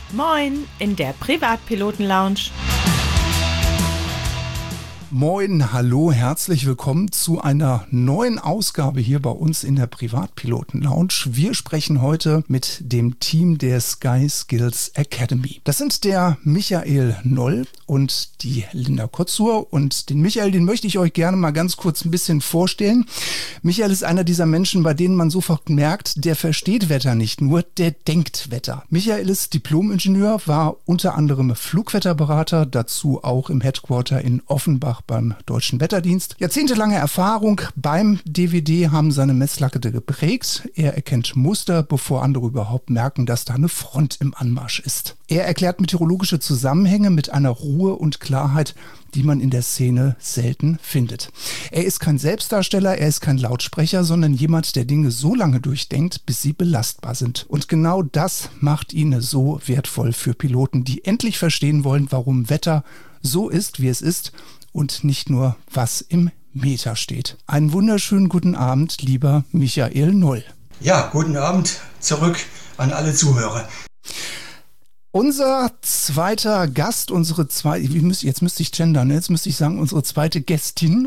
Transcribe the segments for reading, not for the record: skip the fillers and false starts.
Moin in der Privatpiloten-Lounge. Moin, hallo, herzlich willkommen zu einer neuen Ausgabe hier bei uns in der Privatpiloten-Lounge. Wir sprechen heute mit dem Team der Sky Skills Academy. Das sind der Michael Noll und die Linda Kotzur. Und den Michael, den möchte ich euch gerne mal ganz kurz ein bisschen vorstellen. Michael ist einer dieser Menschen, bei denen man sofort merkt, der versteht Wetter nicht nur, der denkt Wetter. Michael ist Diplom-Ingenieur, war unter anderem Flugwetterberater, dazu auch im Headquarter in Offenbach beim Deutschen Wetterdienst. Jahrzehntelange Erfahrung beim DWD haben seine Messlatte geprägt. Er erkennt Muster, bevor andere überhaupt merken, dass da eine Front im Anmarsch ist. Er erklärt meteorologische Zusammenhänge mit einer Ruhe und Klarheit, die man in der Szene selten findet. Er ist kein Selbstdarsteller, er ist kein Lautsprecher, sondern jemand, der Dinge so lange durchdenkt, bis sie belastbar sind. Und genau das macht ihn so wertvoll für Piloten, die endlich verstehen wollen, warum Wetter so ist, wie es ist und nicht nur, was im Meter steht. Einen wunderschönen guten Abend, lieber Michael Noll. Ja, guten Abend zurück an alle Zuhörer. Unser zweiter Gast, jetzt müsste ich gendern, jetzt müsste ich sagen, unsere zweite Gästin,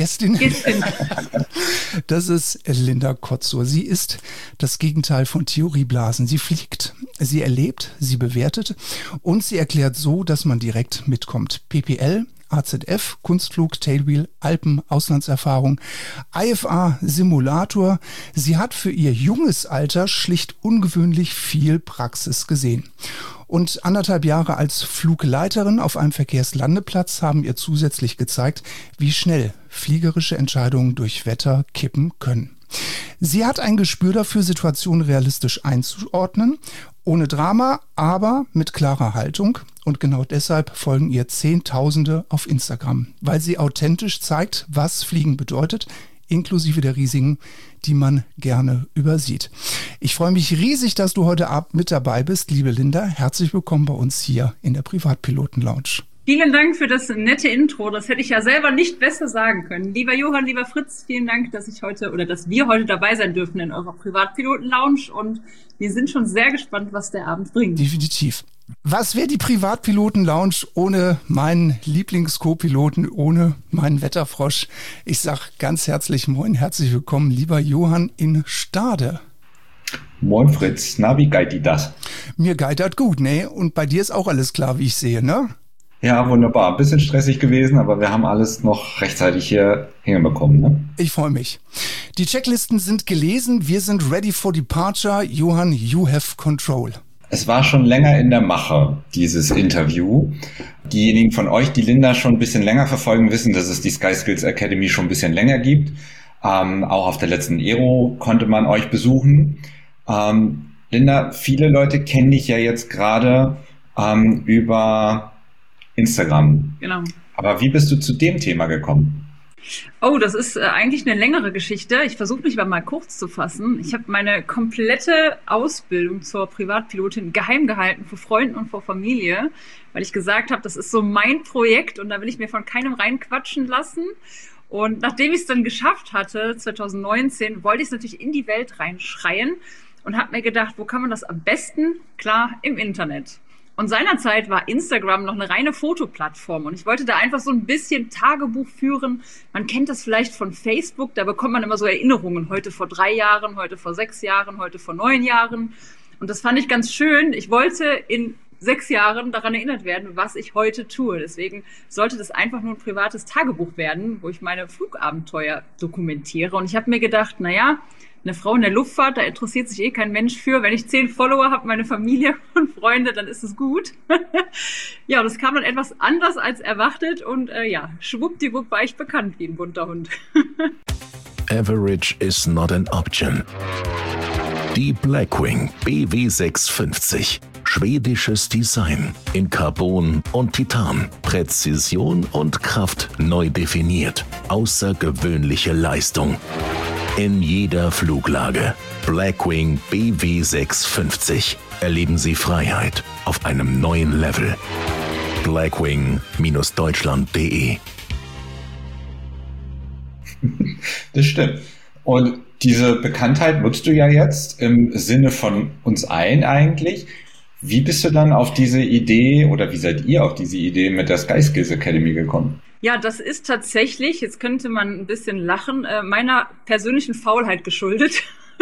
das ist Linda Kotzur. Sie ist das Gegenteil von Theorieblasen. Sie fliegt, sie erlebt, sie bewertet und sie erklärt so, dass man direkt mitkommt. PPL, AZF, Kunstflug, Tailwheel, Alpen, Auslandserfahrung, IFA, Simulator. Sie hat für ihr junges Alter schlicht ungewöhnlich viel Praxis gesehen. Und 1,5 Jahre als Flugleiterin auf einem Verkehrslandeplatz haben ihr zusätzlich gezeigt, wie schnell fliegerische Entscheidungen durch Wetter kippen können. Sie hat ein Gespür dafür, Situationen realistisch einzuordnen, ohne Drama, aber mit klarer Haltung. Und genau deshalb folgen ihr Zehntausende auf Instagram, weil sie authentisch zeigt, was Fliegen bedeutet, inklusive der Risiken, die man gerne übersieht. Ich freue mich riesig, dass du heute Abend mit dabei bist, liebe Linda. Herzlich willkommen bei uns hier in der Privatpiloten-Lounge. Vielen Dank für das nette Intro. Das hätte ich ja selber nicht besser sagen können. Lieber Johann, lieber Fritz, vielen Dank, dass wir heute dabei sein dürfen in eurer Privatpiloten-Lounge. Und wir sind schon sehr gespannt, was der Abend bringt. Definitiv. Was wäre die Privatpiloten-Lounge ohne meinen Lieblings-Co-Piloten, ohne meinen Wetterfrosch? Ich sag ganz herzlich moin, herzlich willkommen, lieber Johann in Stade. Moin Fritz, na, wie geht das? Mir geht das gut, ne? Und bei dir ist auch alles klar, wie ich sehe, ne? Ja, wunderbar. Ein bisschen stressig gewesen, aber wir haben alles noch rechtzeitig hier hinbekommen, ne? Ich freue mich. Die Checklisten sind gelesen, wir sind ready for departure. Johann, you have control. Es war schon länger in der Mache, dieses Interview. Diejenigen von euch, die Linda schon ein bisschen länger verfolgen, wissen, dass es die Sky Skills Academy schon ein bisschen länger gibt. Auch auf der letzten Aero konnte man euch besuchen. Linda, viele Leute kennen dich ja jetzt gerade über Instagram. Genau. Aber wie bist du zu dem Thema gekommen? Oh, das ist eigentlich eine längere Geschichte. Ich versuche mich mal kurz zu fassen. Ich habe meine komplette Ausbildung zur Privatpilotin geheim gehalten vor Freunden und vor Familie, weil ich gesagt habe, das ist so mein Projekt und da will ich mir von keinem reinquatschen lassen. Und nachdem ich es dann geschafft hatte, 2019, wollte ich es natürlich in die Welt reinschreien und habe mir gedacht, wo kann man das am besten? Klar, im Internet. Und seinerzeit war Instagram noch eine reine Fotoplattform und ich wollte da einfach so ein bisschen Tagebuch führen. Man kennt das vielleicht von Facebook, da bekommt man immer so Erinnerungen. Heute vor 3 Jahren, heute vor 6 Jahren, heute vor 9 Jahren. Und das fand ich ganz schön. Ich wollte in 6 Jahren daran erinnert werden, was ich heute tue. Deswegen sollte das einfach nur ein privates Tagebuch werden, wo ich meine Flugabenteuer dokumentiere. Und ich habe mir gedacht, naja, eine Frau in der Luftfahrt, da interessiert sich kein Mensch für. Wenn ich 10 Follower habe, meine Familie und Freunde, dann ist es gut. Ja, das kam dann etwas anders als erwartet und schwuppdiwupp war ich bekannt wie ein bunter Hund. Average is not an option. Die Blackwing BW 650. Schwedisches Design in Carbon und Titan. Präzision und Kraft neu definiert. Außergewöhnliche Leistung. In jeder Fluglage. Blackwing BW 650. Erleben Sie Freiheit auf einem neuen Level. Blackwing-deutschland.de. Das stimmt. Und diese Bekanntheit nutzt du ja jetzt im Sinne von uns allen eigentlich. Wie bist du dann auf diese Idee oder wie seid ihr auf diese Idee mit der Sky Skills Academy gekommen? Ja, das ist tatsächlich, jetzt könnte man ein bisschen lachen, meiner persönlichen Faulheit geschuldet.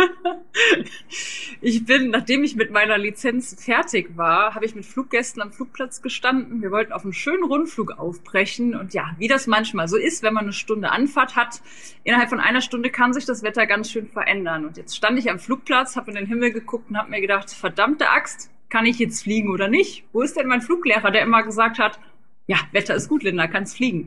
Nachdem ich mit meiner Lizenz fertig war, habe ich mit Fluggästen am Flugplatz gestanden. Wir wollten auf einen schönen Rundflug aufbrechen. Und ja, wie das manchmal so ist, wenn man eine Stunde Anfahrt hat, innerhalb von einer Stunde kann sich das Wetter ganz schön verändern. Und jetzt stand ich am Flugplatz, habe in den Himmel geguckt und habe mir gedacht, verdammte Axt, kann ich jetzt fliegen oder nicht? Wo ist denn mein Fluglehrer, der immer gesagt hat, ja, Wetter ist gut, Linda, kannst fliegen.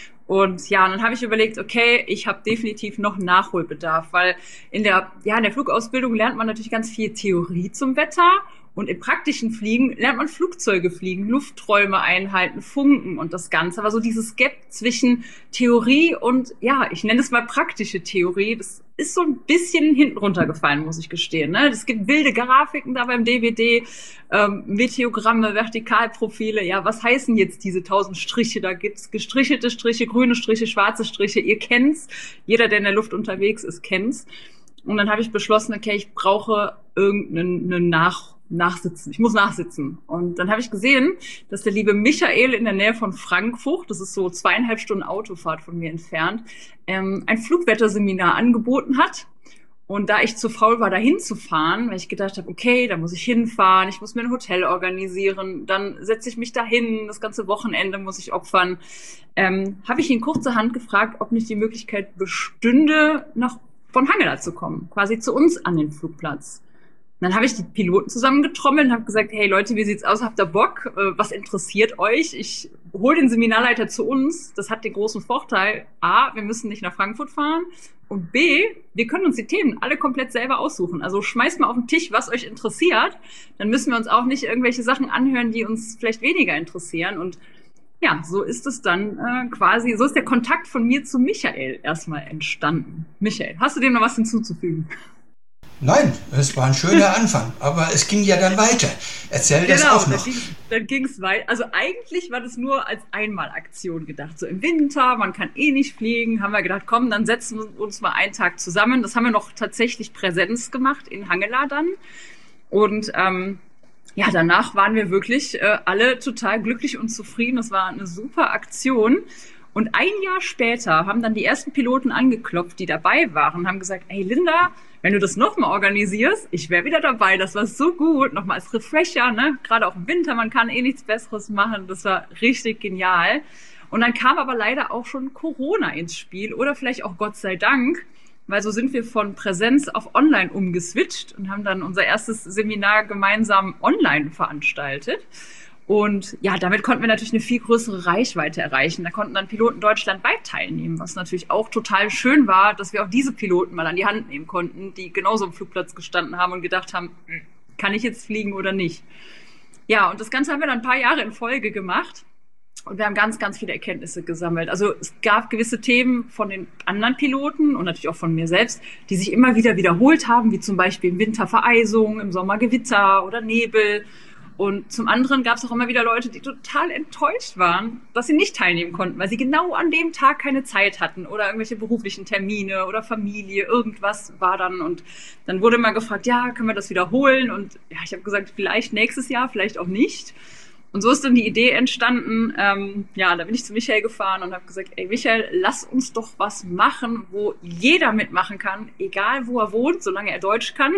Und ja, und dann habe ich überlegt, okay, ich habe definitiv noch Nachholbedarf, weil in der Flugausbildung lernt man natürlich ganz viel Theorie zum Wetter und im praktischen Fliegen lernt man Flugzeuge fliegen, Lufträume einhalten, funken und das Ganze. Aber so dieses Gap zwischen Theorie und, ja, ich nenne es mal praktische Theorie, das ist so ein bisschen hinten runtergefallen, muss ich gestehen. Ne? Es gibt wilde Grafiken da beim DWD, Meteogramme, Vertikalprofile. Ja, was heißen jetzt diese 1000 Striche? Da gibt's gestrichelte Striche, grüne Striche, schwarze Striche. Ihr kennt's. Jeder, der in der Luft unterwegs ist, kennt's. Und dann habe ich beschlossen, okay, ich brauche irgendeinen Nachsitzen. Ich muss nachsitzen. Und dann habe ich gesehen, dass der liebe Michael in der Nähe von Frankfurt, das ist so 2,5 Stunden Autofahrt von mir entfernt, ein Flugwetterseminar angeboten hat. Und da ich zu faul war, da hinzufahren, weil ich gedacht habe, okay, da muss ich hinfahren, ich muss mir ein Hotel organisieren, dann setze ich mich da hin, das ganze Wochenende muss ich opfern, habe ich ihn kurzerhand gefragt, ob nicht die Möglichkeit bestünde, von Hangela zu kommen, quasi zu uns an den Flugplatz. Und dann habe ich die Piloten zusammengetrommelt und habe gesagt, hey Leute, wie sieht's aus? Habt ihr Bock? Was interessiert euch? Ich hole den Seminarleiter zu uns. Das hat den großen Vorteil, A, wir müssen nicht nach Frankfurt fahren und B, wir können uns die Themen alle komplett selber aussuchen. Also schmeißt mal auf den Tisch, was euch interessiert. Dann müssen wir uns auch nicht irgendwelche Sachen anhören, die uns vielleicht weniger interessieren. Und ja, so ist es dann so ist der Kontakt von mir zu Michael erstmal entstanden. Michael, hast du dem noch was hinzuzufügen? Nein, es war ein schöner Anfang, aber es ging ja dann weiter. Erzähl das auch noch. Dann ging es weiter. Also eigentlich war das nur als Einmalaktion gedacht. So im Winter, man kann eh nicht fliegen, haben wir gedacht, komm, dann setzen wir uns mal einen Tag zusammen. Das haben wir noch tatsächlich Präsenz gemacht in Hangela dann. Und danach waren wir wirklich alle total glücklich und zufrieden. Das war eine super Aktion. Und ein Jahr später haben dann die ersten Piloten angeklopft, die dabei waren, haben gesagt, hey Linda, wenn du das nochmal organisierst, ich wäre wieder dabei, das war so gut, nochmal als Refresher, ne? Gerade auch im Winter, man kann eh nichts Besseres machen, das war richtig genial. Und dann kam aber leider auch schon Corona ins Spiel oder vielleicht auch Gott sei Dank, weil so sind wir von Präsenz auf Online umgeswitcht und haben dann unser erstes Seminar gemeinsam online veranstaltet. Und ja, damit konnten wir natürlich eine viel größere Reichweite erreichen. Da konnten dann Piloten deutschlandweit teilnehmen, was natürlich auch total schön war, dass wir auch diese Piloten mal an die Hand nehmen konnten, die genauso am Flugplatz gestanden haben und gedacht haben, kann ich jetzt fliegen oder nicht? Ja, und das Ganze haben wir dann ein paar Jahre in Folge gemacht und wir haben ganz, ganz viele Erkenntnisse gesammelt. Also es gab gewisse Themen von den anderen Piloten und natürlich auch von mir selbst, die sich immer wieder wiederholt haben, wie zum Beispiel im Winter Vereisung, im Sommer Gewitter oder Nebel. Und zum anderen gab es auch immer wieder Leute, die total enttäuscht waren, dass sie nicht teilnehmen konnten, weil sie genau an dem Tag keine Zeit hatten oder irgendwelche beruflichen Termine oder Familie, irgendwas war dann. Und dann wurde mal gefragt, ja, können wir das wiederholen? Und ja, ich habe gesagt, vielleicht nächstes Jahr, vielleicht auch nicht. Und so ist dann die Idee entstanden, da bin ich zu Michael gefahren und habe gesagt, ey Michael, lass uns doch was machen, wo jeder mitmachen kann, egal wo er wohnt, solange er Deutsch kann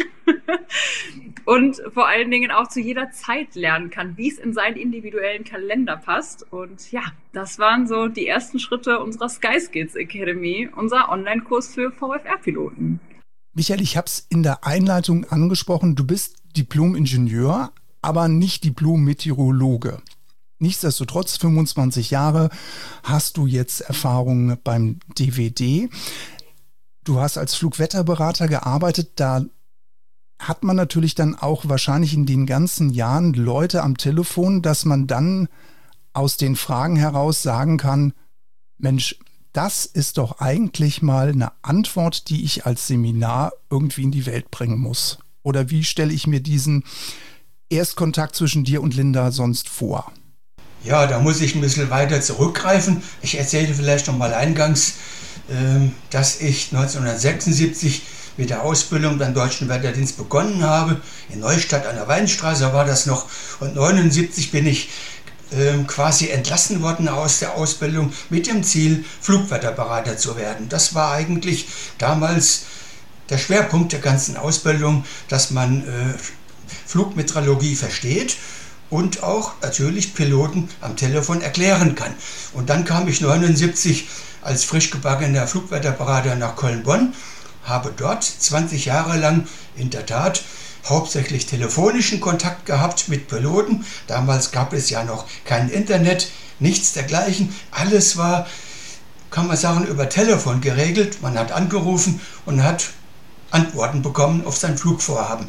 und vor allen Dingen auch zu jeder Zeit lernen kann, wie es in seinen individuellen Kalender passt. Und ja, das waren so die ersten Schritte unserer Sky Skills Academy, unser Online-Kurs für VFR-Piloten. Michael, ich habe es in der Einleitung angesprochen, du bist Diplom-Ingenieur, aber nicht Diplom-Meteorologe. Nichtsdestotrotz, 25 Jahre hast du jetzt Erfahrung beim DWD. Du hast als Flugwetterberater gearbeitet, da hat man natürlich dann auch wahrscheinlich in den ganzen Jahren Leute am Telefon, dass man dann aus den Fragen heraus sagen kann, Mensch, das ist doch eigentlich mal eine Antwort, die ich als Seminar irgendwie in die Welt bringen muss. Oder wie stelle ich mir diesen Erstkontakt zwischen dir und Linda sonst vor? Ja, da muss ich ein bisschen weiter zurückgreifen. Ich erzählte vielleicht noch mal eingangs, dass ich 1976 mit der Ausbildung beim Deutschen Wetterdienst begonnen habe. In Neustadt an der Weinstraße war das noch. Und 1979 bin ich quasi entlassen worden aus der Ausbildung mit dem Ziel, Flugwetterberater zu werden. Das war eigentlich damals der Schwerpunkt der ganzen Ausbildung, dass man Flugmeteorologie versteht und auch natürlich Piloten am Telefon erklären kann. Und dann kam ich 1979 als frisch gebackener Flugwetterberater nach Köln-Bonn, habe dort 20 Jahre lang in der Tat hauptsächlich telefonischen Kontakt gehabt mit Piloten. Damals gab es ja noch kein Internet, nichts dergleichen. Alles war, kann man sagen, über Telefon geregelt. Man hat angerufen und hat Antworten bekommen auf sein Flugvorhaben.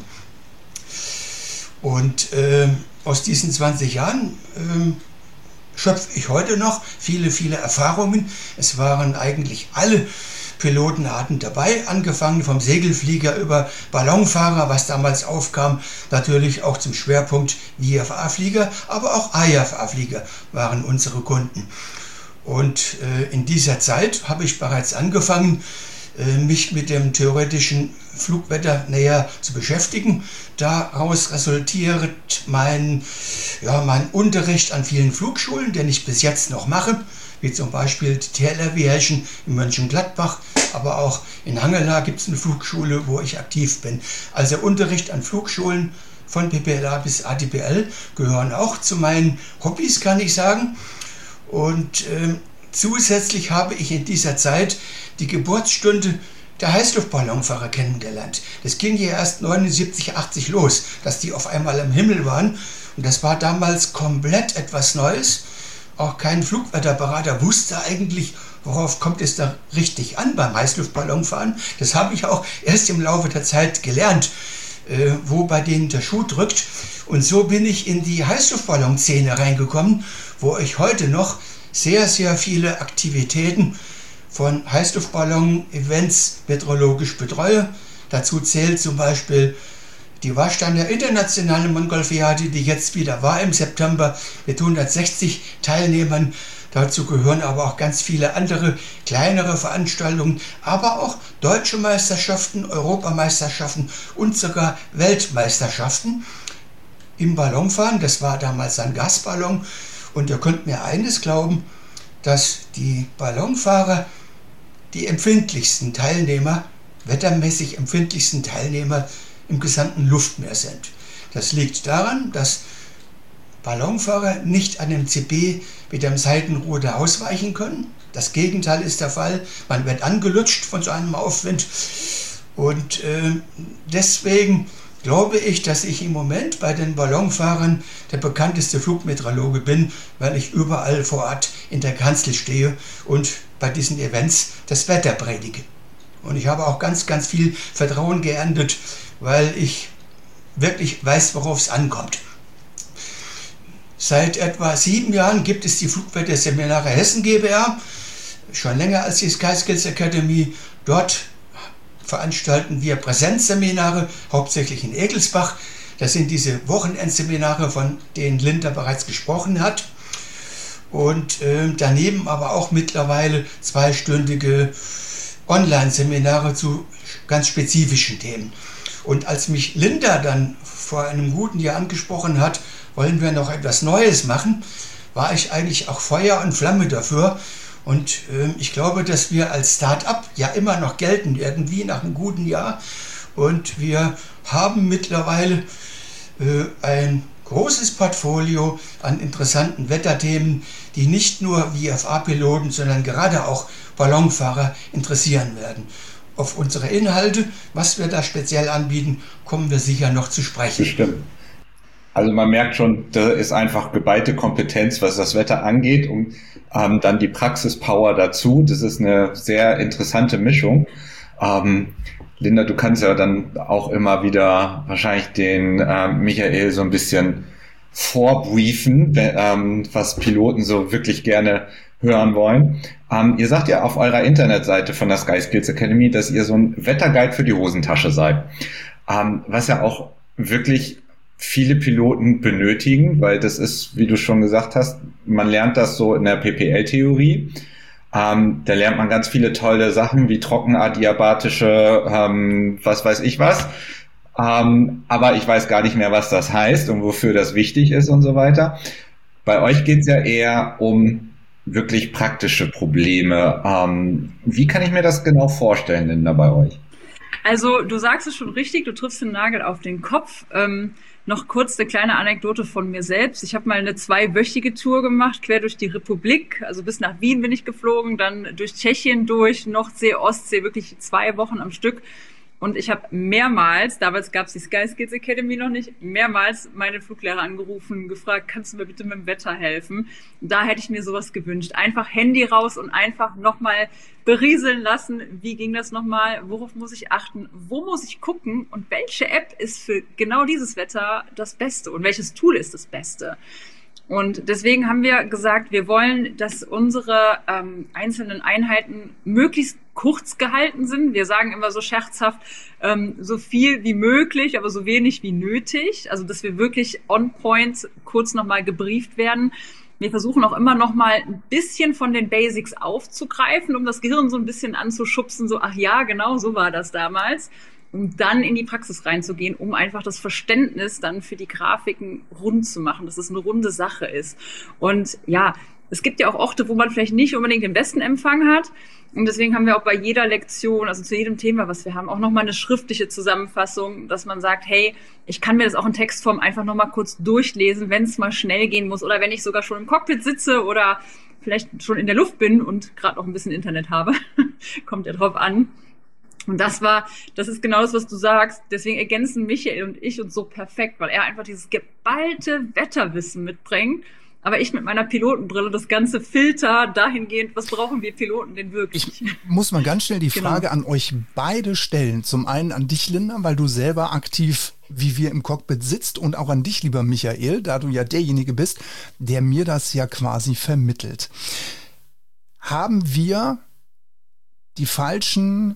Und aus diesen 20 Jahren schöpfe ich heute noch viele, viele Erfahrungen. Es waren eigentlich alle Pilotenarten dabei, angefangen vom Segelflieger über Ballonfahrer, was damals aufkam, natürlich auch zum Schwerpunkt IFA-Flieger, aber auch AIFA-Flieger waren unsere Kunden. Und in dieser Zeit habe ich bereits angefangen, mich mit dem theoretischen Flugwetter näher zu beschäftigen. Daraus resultiert mein Unterricht an vielen Flugschulen, den ich bis jetzt noch mache, wie zum Beispiel die TL Aviation in Mönchengladbach, aber auch in Hangela gibt es eine Flugschule, wo ich aktiv bin. Also Unterricht an Flugschulen von PPLA bis ADPL gehören auch zu meinen Hobbys, kann ich sagen. Und zusätzlich habe ich in dieser Zeit die Geburtsstunde der Heißluftballonfahrer kennengelernt. Das ging ja erst 79, 80 los, dass die auf einmal am Himmel waren. Und das war damals komplett etwas Neues. Auch kein Flugwetterberater wusste eigentlich, worauf kommt es da richtig an beim Heißluftballonfahren. Das habe ich auch erst im Laufe der Zeit gelernt, wo bei denen der Schuh drückt. Und so bin ich in die Heißluftballon-Szene reingekommen, wo ich heute noch sehr, sehr viele Aktivitäten von Heißluftballon-Events meteorologisch betreue. Dazu zählt zum Beispiel die Warsteiner Internationale Mongolfiade, die jetzt wieder war im September mit 160 Teilnehmern. Dazu gehören aber auch ganz viele andere kleinere Veranstaltungen, aber auch deutsche Meisterschaften, Europameisterschaften und sogar Weltmeisterschaften im Ballonfahren. Das war damals ein Gasballon. Und ihr könnt mir eines glauben, dass die Ballonfahrer die empfindlichsten Teilnehmer, wettermäßig empfindlichsten Teilnehmer im gesamten Luftmeer sind. Das liegt daran, dass Ballonfahrer nicht an dem CP mit dem Seitenruder ausweichen können. Das Gegenteil ist der Fall. Man wird angelutscht von so einem Aufwind. Und deswegen glaube ich, dass ich im Moment bei den Ballonfahrern der bekannteste Flugmeteorologe bin, weil ich überall vor Ort in der Kanzel stehe und bei diesen Events das Wetter predige. Und ich habe auch ganz, ganz viel Vertrauen geerntet, weil ich wirklich weiß, worauf es ankommt. Seit etwa 7 Jahren gibt es die Flugwetterseminare Hessen GbR, schon länger als die Sky Skills Academy. Dort veranstalten wir Präsenzseminare, hauptsächlich in Egelsbach. Das sind diese Wochenendseminare, von denen Linda bereits gesprochen hat. Und daneben aber auch mittlerweile 2-stündige Online-Seminare zu ganz spezifischen Themen. Und als mich Linda dann vor einem guten Jahr angesprochen hat, wollen wir noch etwas Neues machen, war ich eigentlich auch Feuer und Flamme dafür. Und ich glaube, dass wir als Start-up ja immer noch gelten, irgendwie nach einem guten Jahr. Und wir haben mittlerweile ein großes Portfolio an interessanten Wetterthemen, die nicht nur VFA-Piloten, sondern gerade auch Ballonfahrer interessieren werden. Auf unsere Inhalte, was wir da speziell anbieten, kommen wir sicher noch zu sprechen. Bestimmt. Also man merkt schon, da ist einfach geballte Kompetenz, was das Wetter angeht, und dann die Praxispower dazu. Das ist eine sehr interessante Mischung. Linda, du kannst ja dann auch immer wieder wahrscheinlich den Michael so ein bisschen vorbriefen, was Piloten so wirklich gerne hören wollen. Ihr sagt ja auf eurer Internetseite von der Sky Skills Academy, dass ihr so ein Wetterguide für die Hosentasche seid. Was ja auch wirklich viele Piloten benötigen, weil das ist, wie du schon gesagt hast, man lernt das so in der PPL-Theorie. Da lernt man ganz viele tolle Sachen wie trockenadiabatische, was weiß ich was. Aber ich weiß gar nicht mehr, was das heißt und wofür das wichtig ist und so weiter. Bei euch geht es ja eher um wirklich praktische Probleme. Wie kann ich mir das genau vorstellen denn da bei euch? Also du sagst es schon richtig, du triffst den Nagel auf den Kopf. Noch kurz eine kleine Anekdote von mir selbst. Ich habe mal eine 2-wöchige Tour gemacht, quer durch die Republik. Also bis nach Wien bin ich geflogen, dann durch Tschechien durch, Nordsee, Ostsee, wirklich 2 Wochen am Stück. Und ich habe mehrmals, damals gab es die Sky Skills Academy noch nicht, mehrmals meine Fluglehrer angerufen, gefragt, kannst du mir bitte mit dem Wetter helfen? Da hätte ich mir sowas gewünscht. Einfach Handy raus und einfach nochmal berieseln lassen. Wie ging das nochmal? Worauf muss ich achten? Wo muss ich gucken? Und welche App ist für genau dieses Wetter das Beste? Und welches Tool ist das Beste? Und deswegen haben wir gesagt, wir wollen, dass unsere einzelnen Einheiten möglichst kurz gehalten sind. Wir sagen immer so scherzhaft, so viel wie möglich, aber so wenig wie nötig. Also dass wir wirklich on point kurz nochmal gebrieft werden. Wir versuchen auch immer nochmal ein bisschen von den Basics aufzugreifen, um das Gehirn so ein bisschen anzuschubsen, so ach ja, genau, so war das damals. Um dann in die Praxis reinzugehen, um einfach das Verständnis dann für die Grafiken rund zu machen, dass es eine runde Sache ist. Und ja, es gibt ja auch Orte, wo man vielleicht nicht unbedingt den besten Empfang hat. Und deswegen haben wir auch bei jeder Lektion, also zu jedem Thema, was wir haben, auch nochmal eine schriftliche Zusammenfassung, dass man sagt, hey, ich kann mir das auch in Textform einfach nochmal kurz durchlesen, wenn es mal schnell gehen muss oder wenn ich sogar schon im Cockpit sitze oder vielleicht schon in der Luft bin und gerade noch ein bisschen Internet habe. Kommt ja drauf an. Und das ist genau das, was du sagst. Deswegen ergänzen Michael und ich uns so perfekt, weil er einfach dieses geballte Wetterwissen mitbringt. Aber ich mit meiner Pilotenbrille das ganze Filter dahingehend, was brauchen wir Piloten denn wirklich? Ich muss mal ganz schnell die Frage an euch beide stellen. Zum einen an dich, Linda, weil du selber aktiv wie wir im Cockpit sitzt, und auch an dich, lieber Michael, da du ja derjenige bist, der mir das ja quasi vermittelt. Haben wir die falschen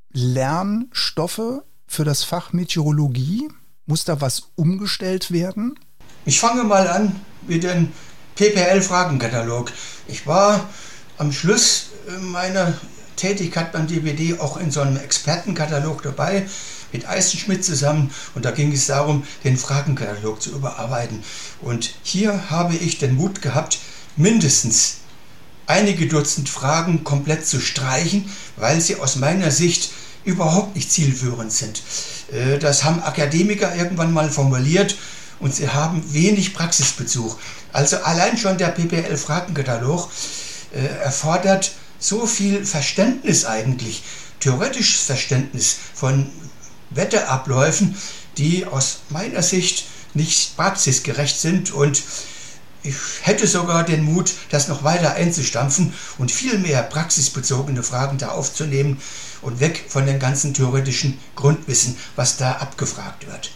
Lernstoffe für das Fach Meteorologie? Muss da was umgestellt werden? Ich fange mal an mit dem PPL-Fragenkatalog. Ich war am Schluss meiner Tätigkeit beim DBD auch in so einem Expertenkatalog dabei, mit Eisenschmidt zusammen, und da ging es darum, den Fragenkatalog zu überarbeiten. Und hier habe ich den Mut gehabt, mindestens einige Dutzend Fragen komplett zu streichen, weil sie aus meiner Sicht überhaupt nicht zielführend sind. Das haben Akademiker irgendwann mal formuliert und sie haben wenig Praxisbezug. Also allein schon der PPL-Fragenkatalog erfordert so viel Verständnis eigentlich, theoretisches Verständnis von Wetterabläufen, die aus meiner Sicht nicht praxisgerecht sind, und ich hätte sogar den Mut, das noch weiter einzustampfen und viel mehr praxisbezogene Fragen da aufzunehmen und weg von dem ganzen theoretischen Grundwissen, was da abgefragt wird.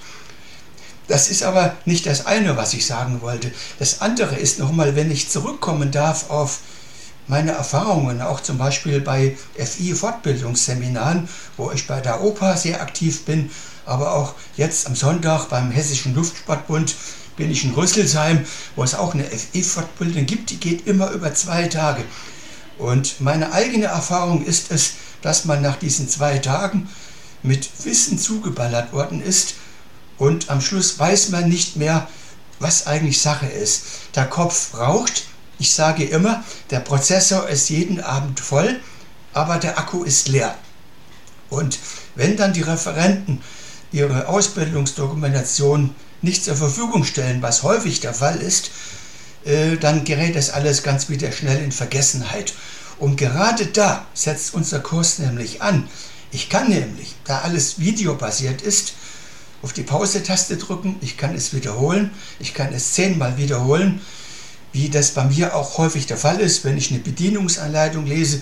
Das ist aber nicht das eine, was ich sagen wollte. Das andere ist nochmal, wenn ich zurückkommen darf auf meine Erfahrungen, auch zum Beispiel bei FI-Fortbildungsseminaren, wo ich bei der OPA sehr aktiv bin, aber auch jetzt am Sonntag beim Hessischen Luftsportbund bin ich in Rüsselsheim, wo es auch eine FI-Fortbildung gibt, die geht immer über 2 Tage. Und meine eigene Erfahrung ist es, dass man nach diesen 2 Tagen mit Wissen zugeballert worden ist und am Schluss weiß man nicht mehr, was eigentlich Sache ist. Der Kopf raucht. Ich sage immer, der Prozessor ist jeden Abend voll, aber der Akku ist leer. Und wenn dann die Referenten ihre Ausbildungsdokumentation nicht zur Verfügung stellen, was häufig der Fall ist, dann gerät das alles ganz wieder schnell in Vergessenheit. Und gerade da setzt unser Kurs nämlich an. Ich kann nämlich, da alles videobasiert ist, auf die Pause-Taste drücken, ich kann es wiederholen, ich kann es 10-mal wiederholen, wie das bei mir auch häufig der Fall ist, wenn ich eine Bedienungsanleitung lese,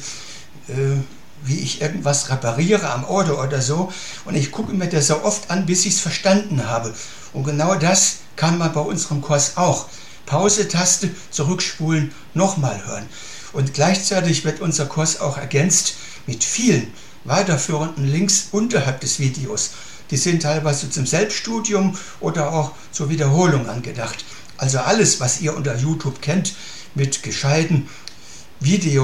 wie ich irgendwas repariere am Auto oder so, und ich gucke mir das so oft an, bis ich es verstanden habe. Und genau das kann man bei unserem Kurs auch. Pause-Taste, zurückspulen, nochmal hören. Und gleichzeitig wird unser Kurs auch ergänzt mit vielen weiterführenden Links unterhalb des Videos. Die sind teilweise zum Selbststudium oder auch zur Wiederholung angedacht. Also alles, was ihr unter YouTube kennt, mit gescheiten Videos,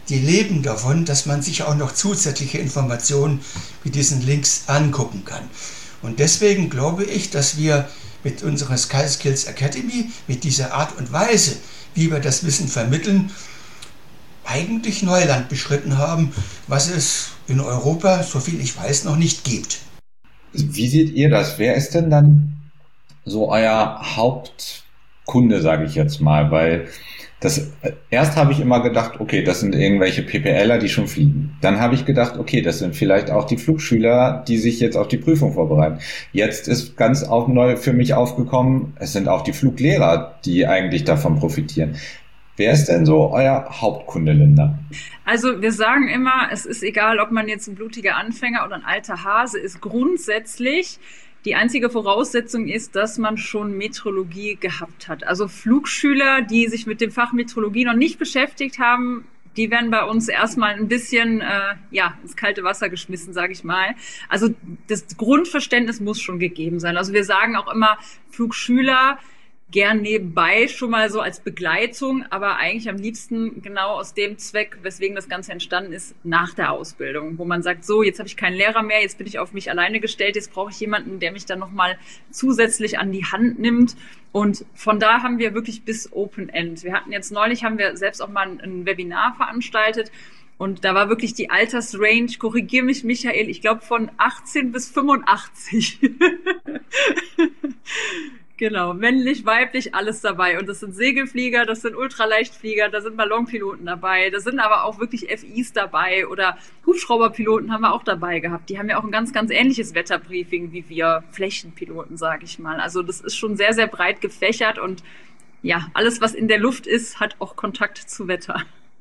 die leben davon, dass man sich auch noch zusätzliche Informationen mit diesen Links angucken kann. Und deswegen glaube ich, dass wir mit unserer SkySkills Academy, mit dieser Art und Weise, wie wir das Wissen vermitteln, eigentlich Neuland beschritten haben, was es in Europa, soviel ich weiß, noch nicht gibt. Wie seht ihr das? Wer ist denn dann so euer Hauptkunde, sage ich jetzt mal? Weil erst habe ich immer gedacht, okay, das sind irgendwelche PPLer, die schon fliegen. Dann habe ich gedacht, okay, das sind vielleicht auch die Flugschüler, die sich jetzt auf die Prüfung vorbereiten. Jetzt ist ganz neu für mich aufgekommen, es sind auch die Fluglehrer, die eigentlich davon profitieren. Wer ist denn so euer Hauptkunde, Linda? Also wir sagen immer, es ist egal, ob man jetzt ein blutiger Anfänger oder ein alter Hase ist. Grundsätzlich die einzige Voraussetzung ist, dass man schon Metrologie gehabt hat. Also Flugschüler, die sich mit dem Fach Metrologie noch nicht beschäftigt haben, die werden bei uns erstmal ein bisschen ins kalte Wasser geschmissen, sage ich mal. Also das Grundverständnis muss schon gegeben sein. Also wir sagen auch immer, Flugschüler gern nebenbei schon mal so als Begleitung, aber eigentlich am liebsten genau aus dem Zweck, weswegen das Ganze entstanden ist, nach der Ausbildung, wo man sagt, so, jetzt habe ich keinen Lehrer mehr, jetzt bin ich auf mich alleine gestellt, jetzt brauche ich jemanden, der mich dann nochmal zusätzlich an die Hand nimmt. Und von da haben wir wirklich bis Open End. Neulich haben wir selbst auch mal ein Webinar veranstaltet. Und da war wirklich die Altersrange, korrigier mich Michael, ich glaube von 18 bis 85. Genau, männlich, weiblich, alles dabei. Und das sind Segelflieger, das sind Ultraleichtflieger, da sind Ballonpiloten dabei, da sind aber auch wirklich FIs dabei oder Hubschrauberpiloten haben wir auch dabei gehabt. Die haben ja auch ein ganz, ganz ähnliches Wetterbriefing wie wir Flächenpiloten, sage ich mal. Also das ist schon sehr, sehr breit gefächert und ja, alles, was in der Luft ist, hat auch Kontakt zu Wetter.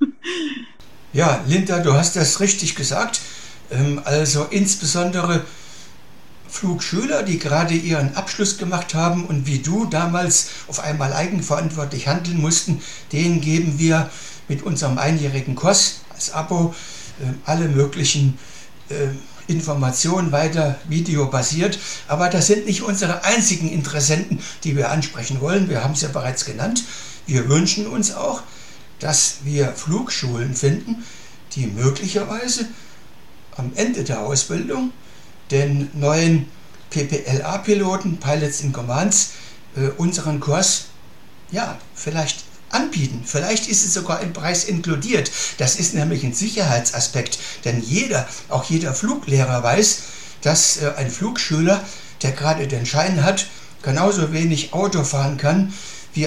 Ja, Linda, du hast das richtig gesagt. Also insbesondere Flugschüler, die gerade ihren Abschluss gemacht haben und wie du damals auf einmal eigenverantwortlich handeln mussten, denen geben wir mit unserem einjährigen Kurs als Abo alle möglichen Informationen weiter, videobasiert. Aber das sind nicht unsere einzigen Interessenten, die wir ansprechen wollen. Wir haben es ja bereits genannt. Wir wünschen uns auch, dass wir Flugschulen finden, die möglicherweise am Ende der Ausbildung den neuen PPLA-Piloten, Pilots in Commands, unseren Kurs, vielleicht anbieten. Vielleicht ist es sogar im Preis inkludiert. Das ist nämlich ein Sicherheitsaspekt, denn auch jeder Fluglehrer weiß, dass ein Flugschüler, der gerade den Schein hat, genauso wenig Auto fahren kann, wie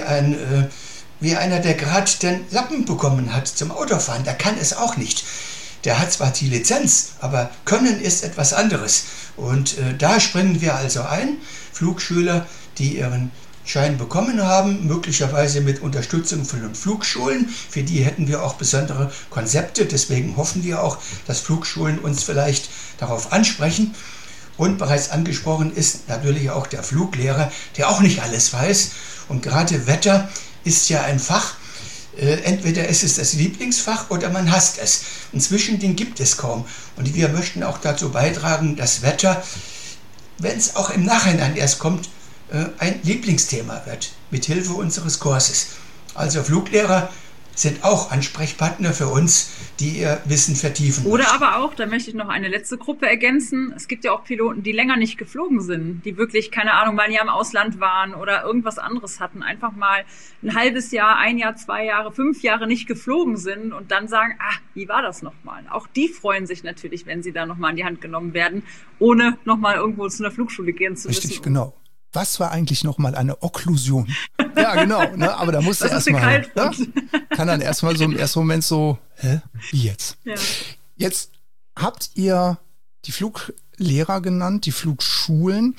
einer, der gerade den Lappen bekommen hat zum Autofahren. Der kann es auch nicht. Der hat zwar die Lizenz, aber Können ist etwas anderes. Und da springen wir also ein. Flugschüler, die ihren Schein bekommen haben, möglicherweise mit Unterstützung von den Flugschulen. Für die hätten wir auch besondere Konzepte. Deswegen hoffen wir auch, dass Flugschulen uns vielleicht darauf ansprechen. Und bereits angesprochen ist natürlich auch der Fluglehrer, der auch nicht alles weiß. Und gerade Wetter ist ja ein Fach, entweder ist es das Lieblingsfach oder man hasst es. Ein Zwischending gibt es kaum. Und wir möchten auch dazu beitragen, dass Wetter, wenn es auch im Nachhinein erst kommt, ein Lieblingsthema wird, mit Hilfe unseres Kurses. Also Fluglehrer sind auch Ansprechpartner für uns, die ihr Wissen vertiefen Oder möchten. aber auch, da möchte ich noch eine letzte Gruppe ergänzen, es gibt ja auch Piloten, die länger nicht geflogen sind, die wirklich, keine Ahnung, mal ein Jahr im Ausland waren oder irgendwas anderes hatten, einfach mal ein halbes Jahr, 1 Jahr, 2 Jahre, 5 Jahre nicht geflogen sind und dann sagen, wie war das nochmal? Auch die freuen sich natürlich, wenn sie da nochmal in die Hand genommen werden, ohne nochmal irgendwo zu einer Flugschule gehen zu müssen. Richtig, genau. Was war eigentlich nochmal eine Okklusion? Ja, genau, ne? Aber da musst du erstmal, kann dann erstmal so im ersten Moment so, wie jetzt? Ja. Jetzt habt ihr die Fluglehrer genannt, die Flugschulen.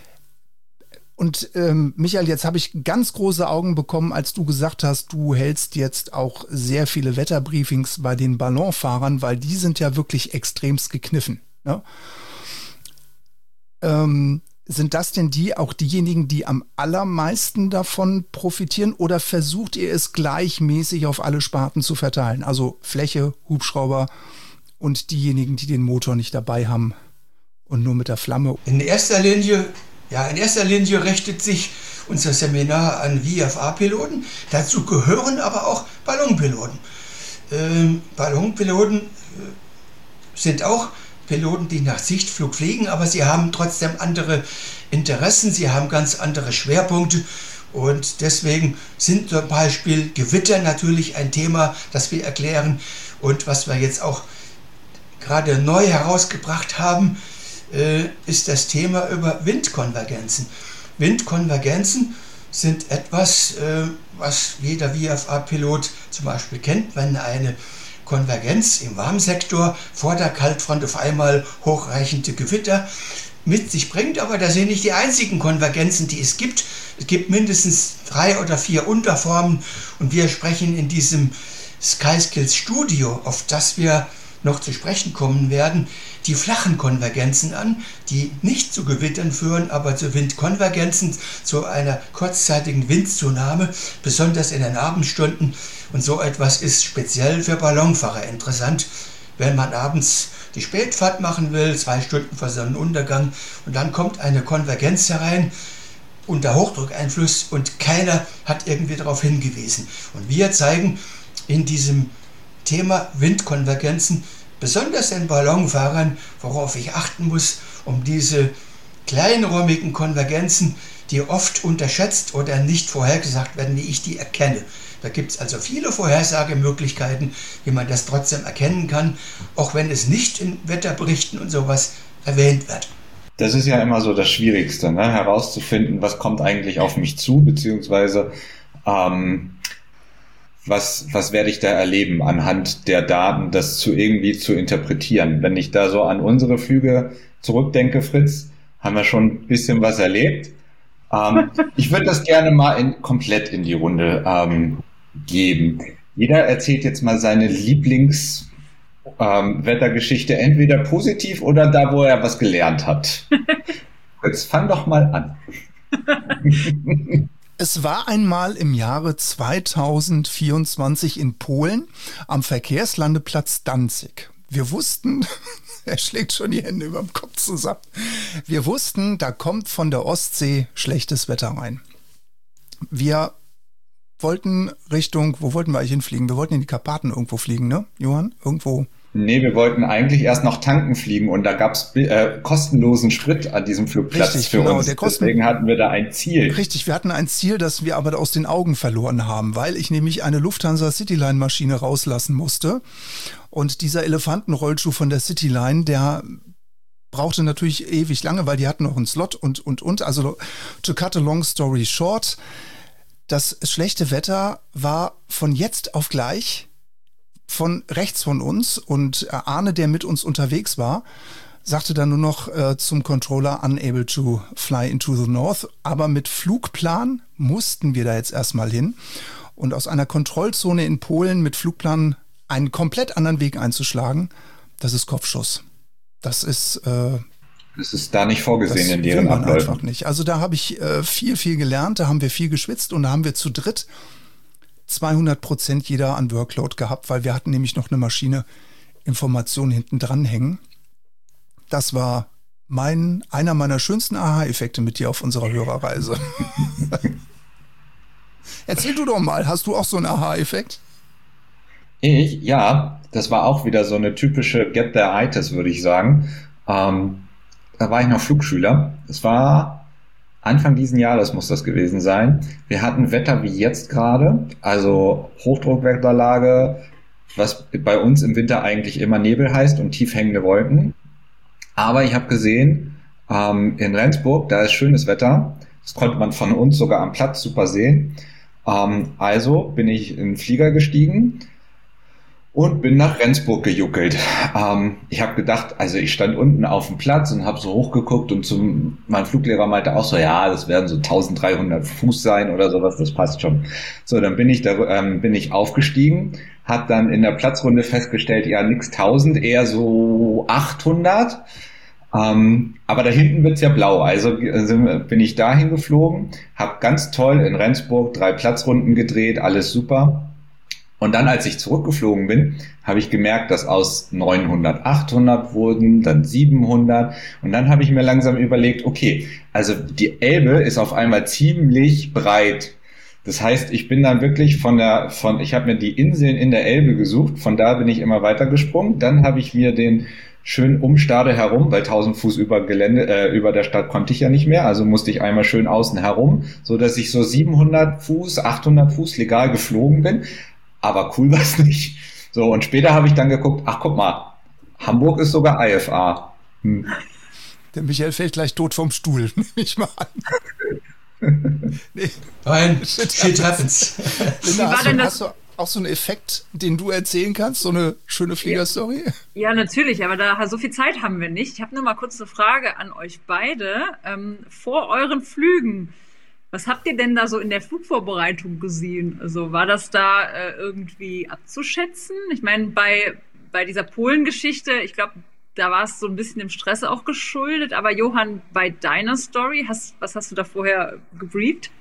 Und Michael, jetzt habe ich ganz große Augen bekommen, als du gesagt hast, du hältst jetzt auch sehr viele Wetterbriefings bei den Ballonfahrern, weil die sind ja wirklich extremst gekniffen. Ne? Sind das denn auch diejenigen, die am allermeisten davon profitieren oder versucht ihr es gleichmäßig auf alle Sparten zu verteilen? Also Fläche, Hubschrauber und diejenigen, die den Motor nicht dabei haben und nur mit der Flamme? In erster Linie richtet sich unser Seminar an VFA-Piloten. Dazu gehören aber auch Ballonpiloten. Ballonpiloten sind auch Piloten, die nach Sichtflug fliegen, aber sie haben trotzdem andere Interessen, sie haben ganz andere Schwerpunkte und deswegen sind zum Beispiel Gewitter natürlich ein Thema, das wir erklären und was wir jetzt auch gerade neu herausgebracht haben, ist das Thema über Windkonvergenzen. Windkonvergenzen sind etwas, was jeder VFA-Pilot zum Beispiel kennt, wenn eine Konvergenz im Warmsektor vor der Kaltfront auf einmal hochreichende Gewitter mit sich bringt. Aber das sind nicht die einzigen Konvergenzen, die es gibt. Es gibt mindestens 3 oder 4 Unterformen und wir sprechen in diesem SkySkills Studio, auf das wir noch zu sprechen kommen werden, die flachen Konvergenzen an, die nicht zu Gewittern führen, aber zu Windkonvergenzen, zu einer kurzzeitigen Windzunahme, besonders in den Abendstunden. Und so etwas ist speziell für Ballonfahrer interessant, wenn man abends die Spätfahrt machen will, 2 Stunden vor Sonnenuntergang, und dann kommt eine Konvergenz herein unter Hochdruckeinfluss und keiner hat irgendwie darauf hingewiesen. Und wir zeigen in diesem Thema Windkonvergenzen, besonders den Ballonfahrern, worauf ich achten muss, um diese kleinräumigen Konvergenzen, die oft unterschätzt oder nicht vorhergesagt werden, wie ich die erkenne. Da gibt es also viele Vorhersagemöglichkeiten, wie man das trotzdem erkennen kann, auch wenn es nicht in Wetterberichten und sowas erwähnt wird. Das ist ja immer so das Schwierigste, ne? Herauszufinden, was kommt eigentlich auf mich zu, beziehungsweise was werde ich da erleben, anhand der Daten, das irgendwie zu interpretieren. Wenn ich da so an unsere Flüge zurückdenke, Fritz, haben wir schon ein bisschen was erlebt. Ich würde das gerne mal komplett in die Runde geben. Jeder erzählt jetzt mal seine Lieblingswettergeschichte, entweder positiv oder da, wo er was gelernt hat. Jetzt fang doch mal an. Es war einmal im Jahre 2024 in Polen am Verkehrslandeplatz Danzig. Wir wussten, er schlägt schon die Hände über dem Kopf zusammen, wir wussten, da kommt von der Ostsee schlechtes Wetter rein. Wir wollten wo wollten wir eigentlich hinfliegen? Wir wollten in die Karpaten irgendwo fliegen, ne, Johann? Irgendwo. Nee, wir wollten eigentlich erst noch tanken fliegen und da gab's kostenlosen Sprit an diesem Flugplatz. Richtig, für uns. Deswegen hatten wir da ein Ziel. Richtig, wir hatten ein Ziel, das wir aber aus den Augen verloren haben, weil ich nämlich eine Lufthansa Cityline-Maschine rauslassen musste. Und dieser Elefantenrollschuh von der Cityline, der brauchte natürlich ewig lange, weil die hatten noch einen Slot und. Also to cut a long story short, das schlechte Wetter war von jetzt auf gleich von rechts von uns und Arne, der mit uns unterwegs war, sagte dann nur noch zum Controller unable to fly into the north, aber mit Flugplan mussten wir da jetzt erstmal hin und aus einer Kontrollzone in Polen mit Flugplan einen komplett anderen Weg einzuschlagen, das ist Kopfschuss. Das ist da nicht vorgesehen in deren Abläufen. Einfach nicht. Also da habe ich viel gelernt, da haben wir viel geschwitzt und da haben wir zu dritt 200% jeder an Workload gehabt, weil wir hatten nämlich noch eine Maschine Informationen hinten dran hängen. Das war einer meiner schönsten Aha-Effekte mit dir auf unserer Hörerreise. Erzähl du doch mal, hast du auch so einen Aha-Effekt? Ja, das war auch wieder so eine typische Get-There-Itis, würde ich sagen. Da war ich noch Flugschüler. Es war Anfang diesen Jahres muss das gewesen sein. Wir hatten Wetter wie jetzt gerade, also Hochdruckwetterlage, was bei uns im Winter eigentlich immer Nebel heißt und tief hängende Wolken. Aber ich habe gesehen, in Rendsburg, da ist schönes Wetter. Das konnte man von uns sogar am Platz super sehen. Also bin ich in den Flieger gestiegen und bin nach Rendsburg gejuckelt. Ich habe gedacht, also ich stand unten auf dem Platz und habe so hochgeguckt und mein Fluglehrer meinte auch so, ja, das werden so 1300 Fuß sein oder sowas, das passt schon. So, dann bin ich aufgestiegen, habe dann in der Platzrunde festgestellt, ja, nix 1000, eher so 800. Aber da hinten wird's ja blau, also bin ich dahin geflogen, habe ganz toll in Rendsburg 3 Platzrunden gedreht, alles super. Und dann, als ich zurückgeflogen bin, habe ich gemerkt, dass aus 900 800 wurden, dann 700. Und dann habe ich mir langsam überlegt, okay, also die Elbe ist auf einmal ziemlich breit. Das heißt, ich bin dann wirklich ich habe mir die Inseln in der Elbe gesucht, von da bin ich immer weiter gesprungen, dann habe ich mir den schön um Stade herum, weil 1000 Fuß über der Stadt konnte ich ja nicht mehr, also musste ich einmal schön außen herum, so dass ich so 700 Fuß, 800 Fuß legal geflogen bin, aber cool war es nicht. So, und später habe ich dann geguckt, ach guck mal, Hamburg ist sogar IFA. Der Michael fällt gleich tot vom Stuhl, nehme ich mal an. Nee. Nein, shit happens. Linda, hast du auch so einen Effekt, den du erzählen kannst? So eine schöne Fliegerstory? Ja, natürlich, aber so viel Zeit haben wir nicht. Ich habe nur mal kurz eine Frage an euch beide. Vor euren Flügen, was habt ihr denn da so in der Flugvorbereitung gesehen? Also war das da irgendwie abzuschätzen? Ich meine, bei dieser Polen-Geschichte, ich glaube, da war es so ein bisschen dem Stress auch geschuldet. Aber Johann, bei deiner Story, was hast du da vorher gebrieft?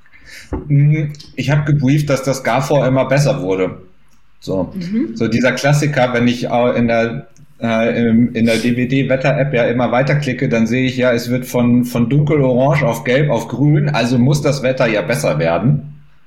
Ich habe gebrieft, dass das GAFOR immer besser wurde. So dieser Klassiker, wenn ich in der DWD-Wetter-App ja immer weiterklicke, dann sehe ich ja, es wird von dunkelorange auf gelb auf grün, also muss das Wetter ja besser werden.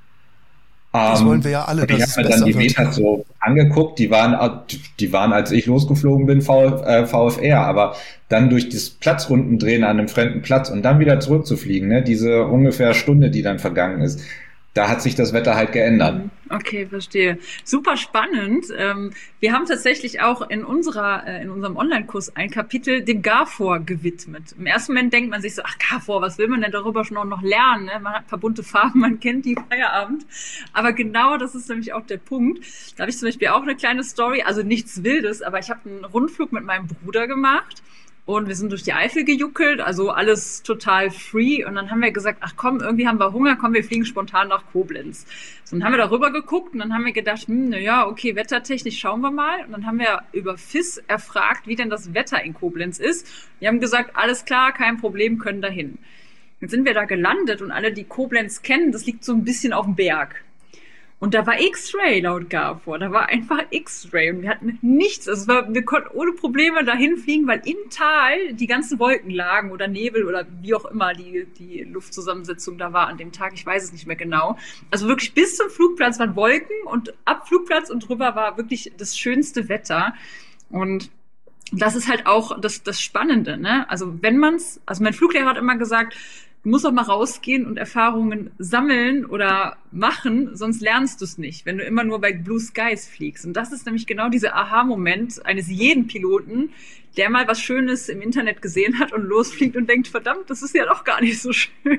Das wollen wir ja alle, dass es besser wird. Ich habe mir dann die Metas so angeguckt, die waren, als ich losgeflogen bin, VFR, aber dann durch das Platzrundendrehen an einem fremden Platz und dann wieder zurückzufliegen, ne, diese ungefähr Stunde, die dann vergangen ist, da hat sich das Wetter halt geändert. Okay, verstehe. Super spannend. Wir haben tatsächlich auch in unserem Online-Kurs ein Kapitel dem GAFOR gewidmet. Im ersten Moment denkt man sich so, ach GAFOR, was will man denn darüber schon noch lernen? Ne? Man hat ein paar bunte Farben, man kennt die, Feierabend. Aber genau das ist nämlich auch der Punkt. Da habe ich zum Beispiel auch eine kleine Story, also nichts Wildes, aber ich habe einen Rundflug mit meinem Bruder gemacht. Und wir sind durch die Eifel gejuckelt, also alles total free. Und dann haben wir gesagt, ach komm, irgendwie haben wir Hunger, komm, wir fliegen spontan nach Koblenz. So, dann haben wir darüber geguckt und dann haben wir gedacht, naja, okay, wettertechnisch schauen wir mal. Und dann haben wir über FIS erfragt, wie denn das Wetter in Koblenz ist. Die haben gesagt, alles klar, kein Problem, können dahin. Dann sind wir da gelandet und alle, die Koblenz kennen, das liegt so ein bisschen auf dem Berg. Und da war X-Ray laut GAFOR, da war einfach X-Ray und wir hatten nichts, wir konnten ohne Probleme dahin fliegen, weil im Tal die ganzen Wolken lagen oder Nebel oder wie auch immer die Luftzusammensetzung da war an dem Tag, ich weiß es nicht mehr genau. Also wirklich bis zum Flugplatz waren Wolken und ab Flugplatz und drüber war wirklich das schönste Wetter und das ist halt auch das Spannende, ne? Also mein Fluglehrer hat immer gesagt, du musst auch mal rausgehen und Erfahrungen sammeln oder machen, sonst lernst du es nicht, wenn du immer nur bei Blue Skies fliegst. Und das ist nämlich genau dieser Aha-Moment eines jeden Piloten, der mal was Schönes im Internet gesehen hat und losfliegt und denkt, verdammt, das ist ja doch gar nicht so schön.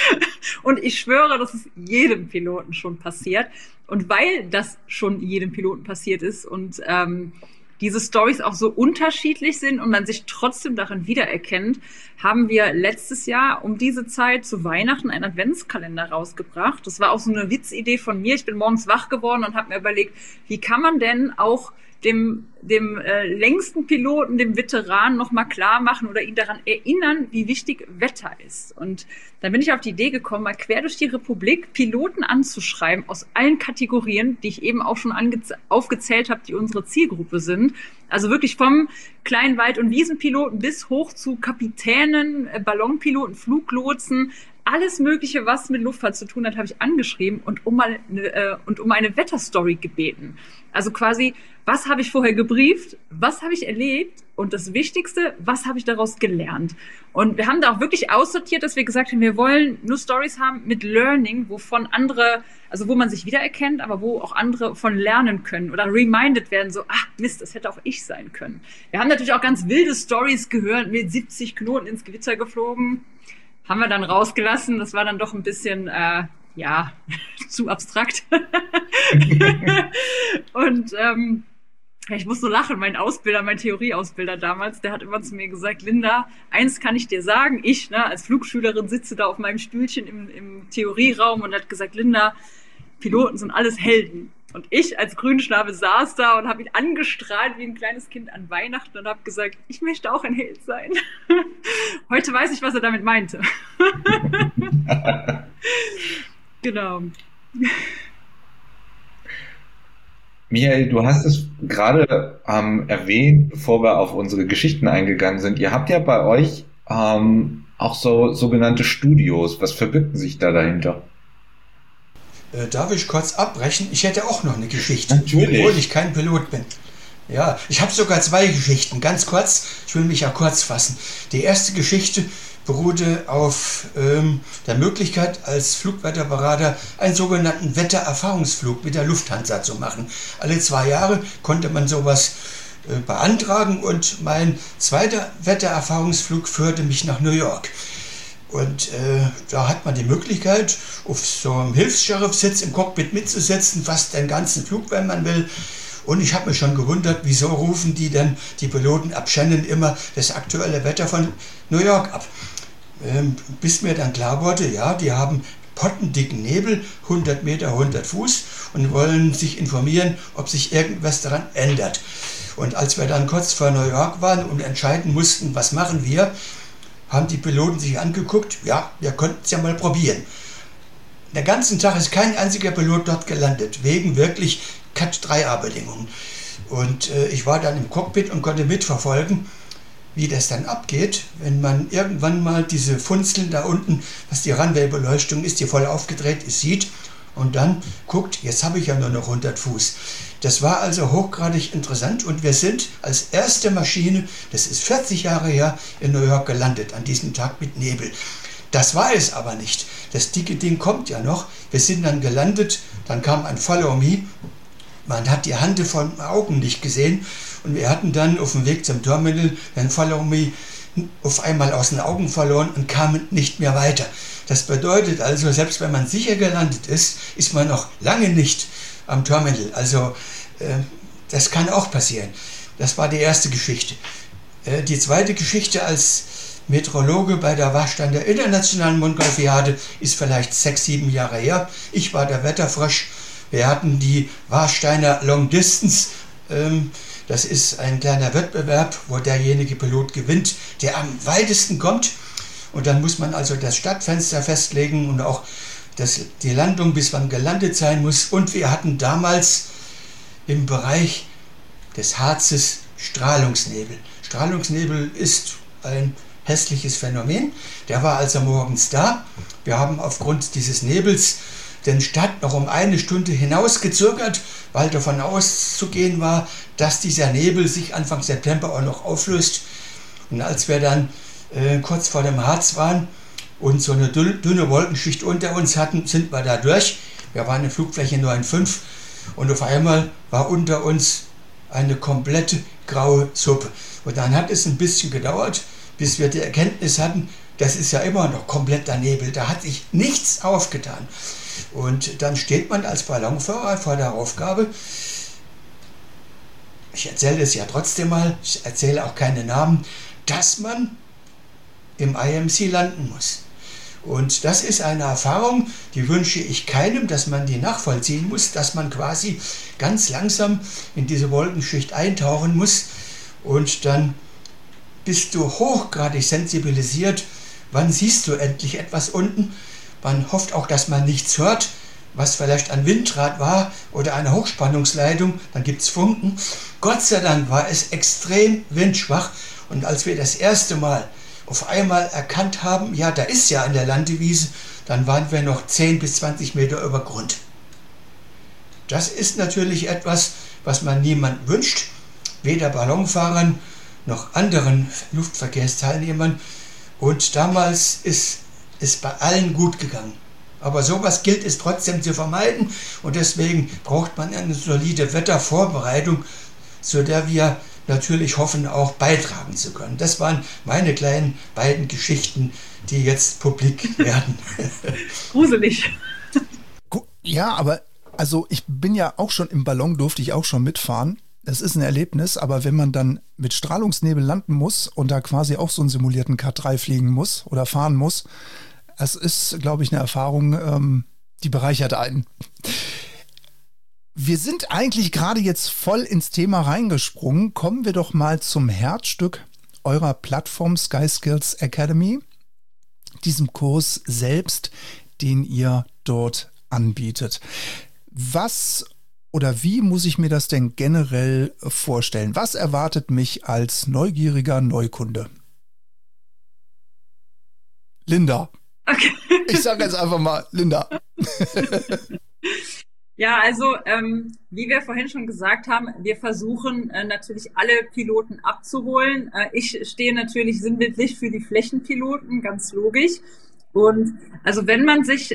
Und ich schwöre, das ist jedem Piloten schon passiert. Und weil das schon jedem Piloten passiert ist und diese Storys auch so unterschiedlich sind und man sich trotzdem darin wiedererkennt, haben wir letztes Jahr um diese Zeit zu Weihnachten einen Adventskalender rausgebracht. Das war auch so eine Witzidee von mir. Ich bin morgens wach geworden und habe mir überlegt, wie kann man denn auch dem längsten Piloten, dem Veteran noch mal klar machen oder ihn daran erinnern, wie wichtig Wetter ist. Und dann bin ich auf die Idee gekommen, mal quer durch die Republik Piloten anzuschreiben aus allen Kategorien, die ich eben auch schon aufgezählt habe, die unsere Zielgruppe sind. Also wirklich vom kleinen Wald- und Wiesenpiloten bis hoch zu Kapitänen, Ballonpiloten, Fluglotsen, alles Mögliche, was mit Luftfahrt zu tun hat, habe ich angeschrieben und um eine Wetterstory gebeten. Also quasi, was habe ich vorher gebrieft, was habe ich erlebt und das Wichtigste, was habe ich daraus gelernt? Und wir haben da auch wirklich aussortiert, dass wir gesagt haben, wir wollen nur Stories haben mit Learning, wovon andere, also wo man sich wiedererkennt, aber wo auch andere von lernen können oder reminded werden, so, ach Mist, das hätte auch ich sein können. Wir haben natürlich auch ganz wilde Stories gehört, mit 70 Knoten ins Gewitter geflogen. Haben wir dann rausgelassen. Das war dann doch ein bisschen, zu abstrakt. Und ich muss so lachen. Mein Theorieausbilder damals, der hat immer zu mir gesagt, Linda, eins kann ich dir sagen. Ich, als Flugschülerin sitze da auf meinem Stühlchen im Theorieraum und hat gesagt, Linda, Piloten sind alles Helden. Und ich als Grünschnabel saß da und habe ihn angestrahlt wie ein kleines Kind an Weihnachten und habe gesagt, ich möchte auch ein Held sein. Heute weiß ich, was er damit meinte. Genau. Michael, du hast es gerade erwähnt, bevor wir auf unsere Geschichten eingegangen sind. Ihr habt ja bei euch auch so sogenannte Studios. Was verbirgt sich da dahinter? Darf ich kurz abbrechen? Ich hätte auch noch eine Geschichte, Natürlich. obwohl ich kein Pilot bin. Ja, ich habe sogar 2 Geschichten, ganz kurz. Ich will mich ja kurz fassen. Die erste Geschichte beruhte auf der Möglichkeit, als Flugwetterberater einen sogenannten Wettererfahrungsflug mit der Lufthansa zu machen. Alle 2 Jahre konnte man sowas beantragen und mein zweiter Wettererfahrungsflug führte mich nach New York. Und da hat man die Möglichkeit, auf so einem Hilfs-Sheriff-Sitz im Cockpit mitzusetzen, fast den ganzen Flug, wenn man will. Und ich habe mich schon gewundert, wieso rufen die denn, die Piloten ab Shannon, immer das aktuelle Wetter von New York ab. Bis mir dann klar wurde, ja, die haben pottendicken Nebel, 100 Meter, 100 Fuß und wollen sich informieren, ob sich irgendwas daran ändert. Und als wir dann kurz vor New York waren und entscheiden mussten, was machen wir, haben die Piloten sich angeguckt, ja, wir konnten es ja mal probieren. Den ganzen Tag ist kein einziger Pilot dort gelandet, wegen wirklich Cat-3A-Bedingungen. Und ich war dann im Cockpit und konnte mitverfolgen, wie das dann abgeht, wenn man irgendwann mal diese Funzeln da unten, was die Runway-Beleuchtung ist, die voll aufgedreht ist, sieht und dann guckt, jetzt habe ich ja nur noch 100 Fuß. Das war also hochgradig interessant und wir sind als erste Maschine, das ist 40 Jahre her, in New York gelandet, an diesem Tag mit Nebel. Das war es aber nicht. Das dicke Ding kommt ja noch. Wir sind dann gelandet, dann kam ein Follow Me. Man hat die Hand von Augen nicht gesehen und wir hatten dann auf dem Weg zum Terminal den Follow Me auf einmal aus den Augen verloren und kamen nicht mehr weiter. Das bedeutet also, selbst wenn man sicher gelandet ist, ist man noch lange nicht am Terminal. Also das kann auch passieren. Das war die erste Geschichte. Die zweite Geschichte als Meteorologe bei der Warstein der Internationalen Montgolfiade ist vielleicht 6, 7 Jahre her. Ich war der Wetterfrosch. Wir hatten die Warsteiner Long Distance. Das ist ein kleiner Wettbewerb, wo derjenige Pilot gewinnt, der am weitesten kommt. Und dann muss man also das Startfenster festlegen und auch die Landung, bis man gelandet sein muss. Und wir hatten damals im Bereich des Harzes Strahlungsnebel. Strahlungsnebel ist ein hässliches Phänomen. Der war also morgens da. Wir haben aufgrund dieses Nebels den Start noch um 1 Stunde hinausgezögert, weil davon auszugehen war, dass dieser Nebel sich Anfang September auch noch auflöst. Und als wir dann kurz vor dem Harz waren und so eine dünne Wolkenschicht unter uns hatten, sind wir da durch. Wir waren in Flugfläche 9,5 und auf einmal war unter uns eine komplette graue Suppe. Und dann hat es ein bisschen gedauert, bis wir die Erkenntnis hatten, das ist ja immer noch kompletter Nebel, da hat sich nichts aufgetan. Und dann steht man als Ballonfahrer vor der Aufgabe, ich erzähle es ja trotzdem mal, ich erzähle auch keine Namen, dass man im IMC landen muss. Und das ist eine Erfahrung, die wünsche ich keinem, dass man die nachvollziehen muss, dass man quasi ganz langsam in diese Wolkenschicht eintauchen muss und dann bist du hochgradig sensibilisiert, wann siehst du endlich etwas unten. Man hofft auch, dass man nichts hört, was vielleicht ein Windrad war oder eine Hochspannungsleitung, dann gibt es Funken. Gott sei Dank war es extrem windschwach und als wir das erste Mal auf einmal erkannt haben, ja, da ist ja an der Landewiese, dann waren wir noch 10 bis 20 Meter über Grund. Das ist natürlich etwas, was man niemandem wünscht, weder Ballonfahrern noch anderen Luftverkehrsteilnehmern. Und damals ist es bei allen gut gegangen. Aber sowas gilt es trotzdem zu vermeiden und deswegen braucht man eine solide Wettervorbereitung, zu der wir natürlich hoffen, auch beitragen zu können. Das waren meine kleinen beiden Geschichten, die jetzt publik werden. Gruselig. Ja, aber also ich bin ja auch schon im Ballon, durfte ich auch schon mitfahren. Das ist ein Erlebnis, aber wenn man dann mit Strahlungsnebel landen muss und da quasi auch so einen simulierten Cat-3 fliegen muss oder fahren muss, es ist, glaube ich, eine Erfahrung, die bereichert einen. Wir sind eigentlich gerade jetzt voll ins Thema reingesprungen. Kommen wir doch mal zum Herzstück eurer Plattform Sky Skills Academy, diesem Kurs selbst, den ihr dort anbietet. Was oder wie muss ich mir das denn generell vorstellen? Was erwartet mich als neugieriger Neukunde? Linda. Okay. Ich sage jetzt einfach mal Linda. Ja, also wie wir vorhin schon gesagt haben, wir versuchen natürlich alle Piloten abzuholen. Ich stehe natürlich sinnbildlich für die Flächenpiloten, ganz logisch. Und also wenn man sich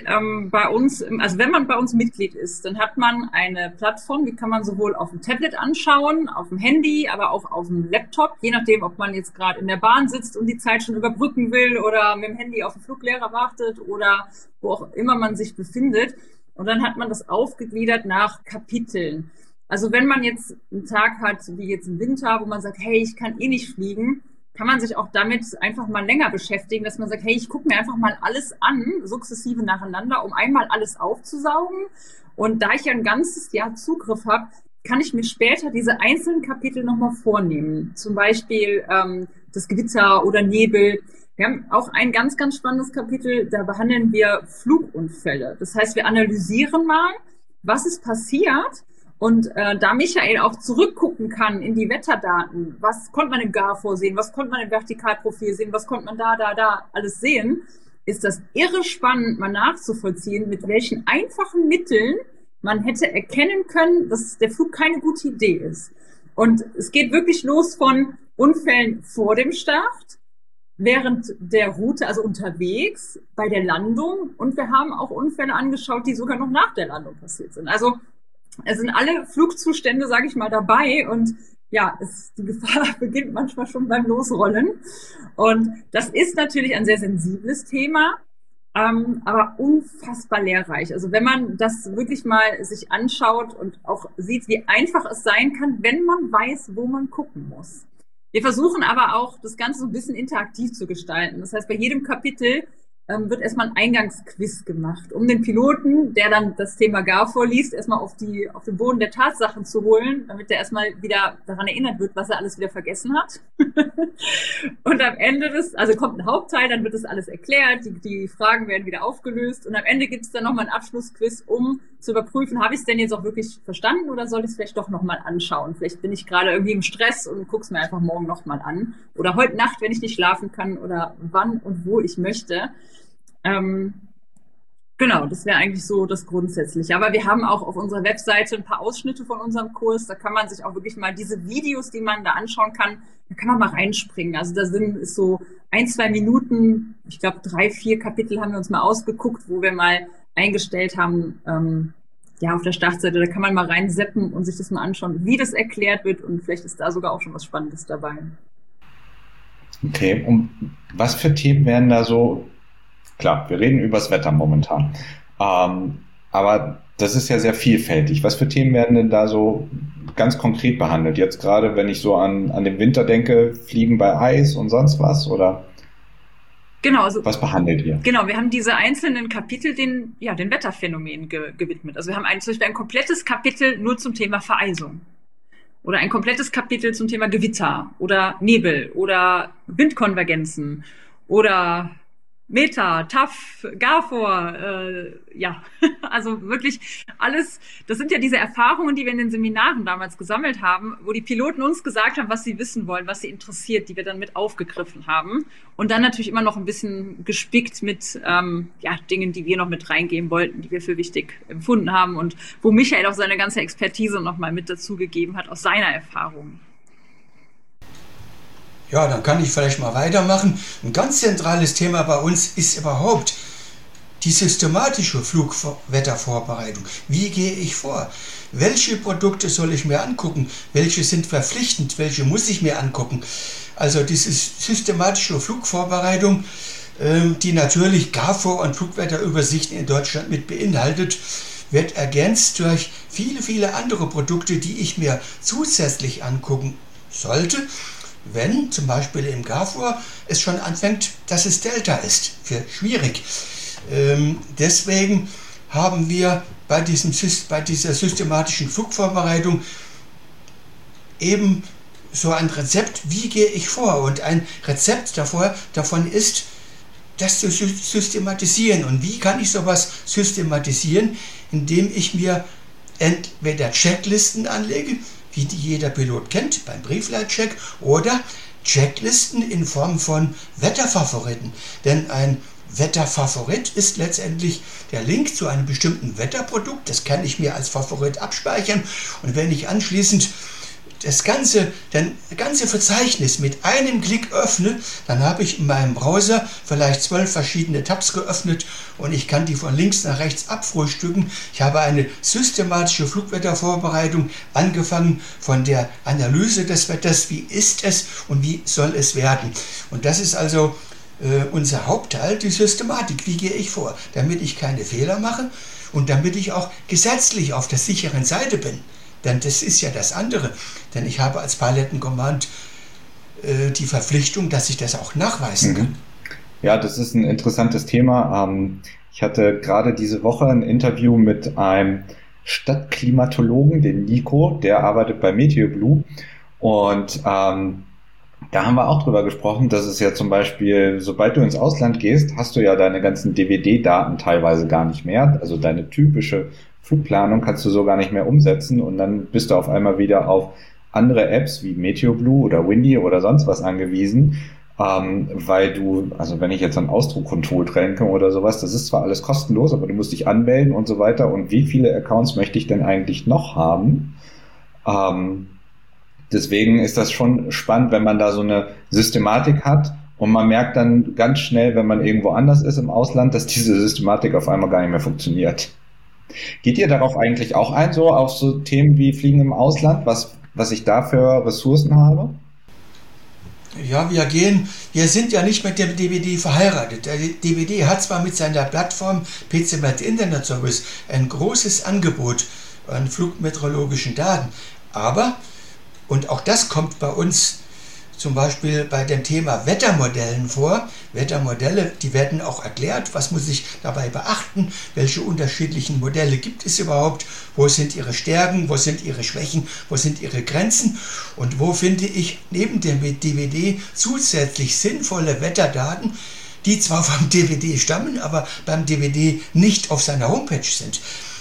wenn man bei uns Mitglied ist, dann hat man eine Plattform, die kann man sowohl auf dem Tablet anschauen, auf dem Handy, aber auch auf dem Laptop, je nachdem, ob man jetzt gerade in der Bahn sitzt und die Zeit schon überbrücken will oder mit dem Handy auf den Fluglehrer wartet oder wo auch immer man sich befindet. Und dann hat man das aufgegliedert nach Kapiteln. Also wenn man jetzt einen Tag hat, wie jetzt im Winter, wo man sagt, hey, ich kann eh nicht fliegen, kann man sich auch damit einfach mal länger beschäftigen, dass man sagt, hey, ich gucke mir einfach mal alles an, sukzessive nacheinander, um einmal alles aufzusaugen. Und da ich ja ein ganzes Jahr Zugriff habe, kann ich mir später diese einzelnen Kapitel nochmal vornehmen. Zum Beispiel das Gewitter oder Nebel. Wir haben auch ein ganz, ganz spannendes Kapitel, da behandeln wir Flugunfälle. Das heißt, wir analysieren mal, was ist passiert. Und da Michael auch zurückgucken kann in die Wetterdaten, was konnte man im GAFOR sehen, was konnte man im Vertikalprofil sehen, was konnte man da alles sehen, ist das irre spannend, mal nachzuvollziehen, mit welchen einfachen Mitteln man hätte erkennen können, dass der Flug keine gute Idee ist. Und es geht wirklich los von Unfällen vor dem Start, während der Route, also unterwegs, bei der Landung. Und wir haben auch Unfälle angeschaut, die sogar noch nach der Landung passiert sind. Also es sind alle Flugzustände, sage ich mal, dabei. Und ja, die Gefahr beginnt manchmal schon beim Losrollen. Und das ist natürlich ein sehr sensibles Thema, aber unfassbar lehrreich. Also wenn man das wirklich mal sich anschaut und auch sieht, wie einfach es sein kann, wenn man weiß, wo man gucken muss. Wir versuchen aber auch, das Ganze so ein bisschen interaktiv zu gestalten. Das heißt, bei jedem Kapitel wird erstmal ein Eingangsquiz gemacht, um den Piloten, der dann das Thema GAFOR liest, erstmal auf den Boden der Tatsachen zu holen, damit er erstmal wieder daran erinnert wird, was er alles wieder vergessen hat. Und am Ende also kommt ein Hauptteil, dann wird das alles erklärt, die Fragen werden wieder aufgelöst und am Ende gibt es dann nochmal einen Abschlussquiz, um zu überprüfen, habe ich es denn jetzt auch wirklich verstanden oder soll ich es vielleicht doch nochmal anschauen? Vielleicht bin ich gerade irgendwie im Stress und gucke es mir einfach morgen nochmal an. Oder heute Nacht, wenn ich nicht schlafen kann oder wann und wo ich möchte. Genau, das wäre eigentlich so das Grundsätzliche. Aber wir haben auch auf unserer Webseite ein paar Ausschnitte von unserem Kurs. Da kann man sich auch wirklich mal diese Videos, die man da anschauen kann, da kann man mal reinspringen. Also da ist so 1-2 Minuten, ich glaube 3-4 Kapitel haben wir uns mal ausgeguckt, wo wir mal eingestellt haben, auf der Startseite, da kann man mal reinseppen und sich das mal anschauen, wie das erklärt wird und vielleicht ist da sogar auch schon was Spannendes dabei. Okay, und was für Themen werden da so? Klar, wir reden über das Wetter momentan. Aber das ist ja sehr vielfältig. Was für Themen werden denn da so ganz konkret behandelt? Jetzt gerade, wenn ich so an den Winter denke, Fliegen bei Eis und sonst was? Oder genau, also, was behandelt ihr? Genau, wir haben diese einzelnen Kapitel den Wetterphänomenen gewidmet. Also wir haben zum Beispiel ein komplettes Kapitel nur zum Thema Vereisung. Oder ein komplettes Kapitel zum Thema Gewitter oder Nebel oder Windkonvergenzen oder Meta, TAF, GAFOR, also wirklich alles, das sind ja diese Erfahrungen, die wir in den Seminaren damals gesammelt haben, wo die Piloten uns gesagt haben, was sie wissen wollen, was sie interessiert, die wir dann mit aufgegriffen haben und dann natürlich immer noch ein bisschen gespickt mit Dingen, die wir noch mit reingeben wollten, die wir für wichtig empfunden haben und wo Michael auch seine ganze Expertise nochmal mit dazugegeben hat aus seiner Erfahrung. Ja, dann kann ich vielleicht mal weitermachen. Ein ganz zentrales Thema bei uns ist überhaupt die systematische Flugwettervorbereitung. Wie gehe ich vor? Welche Produkte soll ich mir angucken? Welche sind verpflichtend? Welche muss ich mir angucken? Also diese systematische Flugvorbereitung, die natürlich GAFOR und Flugwetterübersichten in Deutschland mit beinhaltet, wird ergänzt durch viele, viele andere Produkte, die ich mir zusätzlich angucken sollte, wenn zum Beispiel im GAFOR es schon anfängt, dass es Delta ist, für schwierig. Deswegen haben wir bei dieser systematischen Flugvorbereitung eben so ein Rezept, wie gehe ich vor? Und ein Rezept davon ist, das zu systematisieren. Und wie kann ich sowas systematisieren? Indem ich mir entweder Checklisten anlege, wie die jeder Pilot kennt, beim Briefleitcheck, oder Checklisten in Form von Wetterfavoriten. Denn ein Wetterfavorit ist letztendlich der Link zu einem bestimmten Wetterprodukt. Das kann ich mir als Favorit abspeichern. Und wenn ich anschließend das ganze Verzeichnis mit einem Klick öffne, dann habe ich in meinem Browser vielleicht 12 verschiedene Tabs geöffnet und ich kann die von links nach rechts abfrühstücken. Ich habe eine systematische Flugwettervorbereitung, angefangen von der Analyse des Wetters, wie ist es und wie soll es werden. Und das ist also unser Hauptteil, die Systematik. Wie gehe ich vor, damit ich keine Fehler mache und damit ich auch gesetzlich auf der sicheren Seite bin. Denn das ist ja das andere. Denn ich habe als Pilotenkommand die Verpflichtung, dass ich das auch nachweisen kann. Ja, das ist ein interessantes Thema. Ich hatte gerade diese Woche ein Interview mit einem Stadtklimatologen, dem Nico, der arbeitet bei MeteoBlue. Und da haben wir auch drüber gesprochen, dass es ja zum Beispiel, sobald du ins Ausland gehst, hast du ja deine ganzen DWD-Daten teilweise gar nicht mehr. Also deine typische Flugplanung kannst du so gar nicht mehr umsetzen und dann bist du auf einmal wieder auf andere Apps wie MeteoBlue oder Windy oder sonst was angewiesen, weil du, also wenn ich jetzt an Ausdruck-Control denke oder sowas, das ist zwar alles kostenlos, aber du musst dich anmelden und so weiter und wie viele Accounts möchte ich denn eigentlich noch haben? Deswegen ist das schon spannend, wenn man da so eine Systematik hat und man merkt dann ganz schnell, wenn man irgendwo anders ist im Ausland, dass diese Systematik auf einmal gar nicht mehr funktioniert. Geht ihr darauf eigentlich auch ein, so auf so Themen wie Fliegen im Ausland, was ich da für Ressourcen habe? Ja, wir sind ja nicht mit dem DWD verheiratet. Der DWD hat zwar mit seiner Plattform PCMet Internet Service ein großes Angebot an flugmeteorologischen Daten, aber, und auch das kommt bei uns zum Beispiel bei dem Thema Wettermodellen vor. Wettermodelle, die werden auch erklärt, was muss ich dabei beachten, welche unterschiedlichen Modelle gibt es überhaupt, wo sind ihre Stärken, wo sind ihre Schwächen, wo sind ihre Grenzen und wo finde ich neben dem DWD zusätzlich sinnvolle Wetterdaten, die zwar vom DWD stammen, aber beim DWD nicht auf seiner Homepage sind.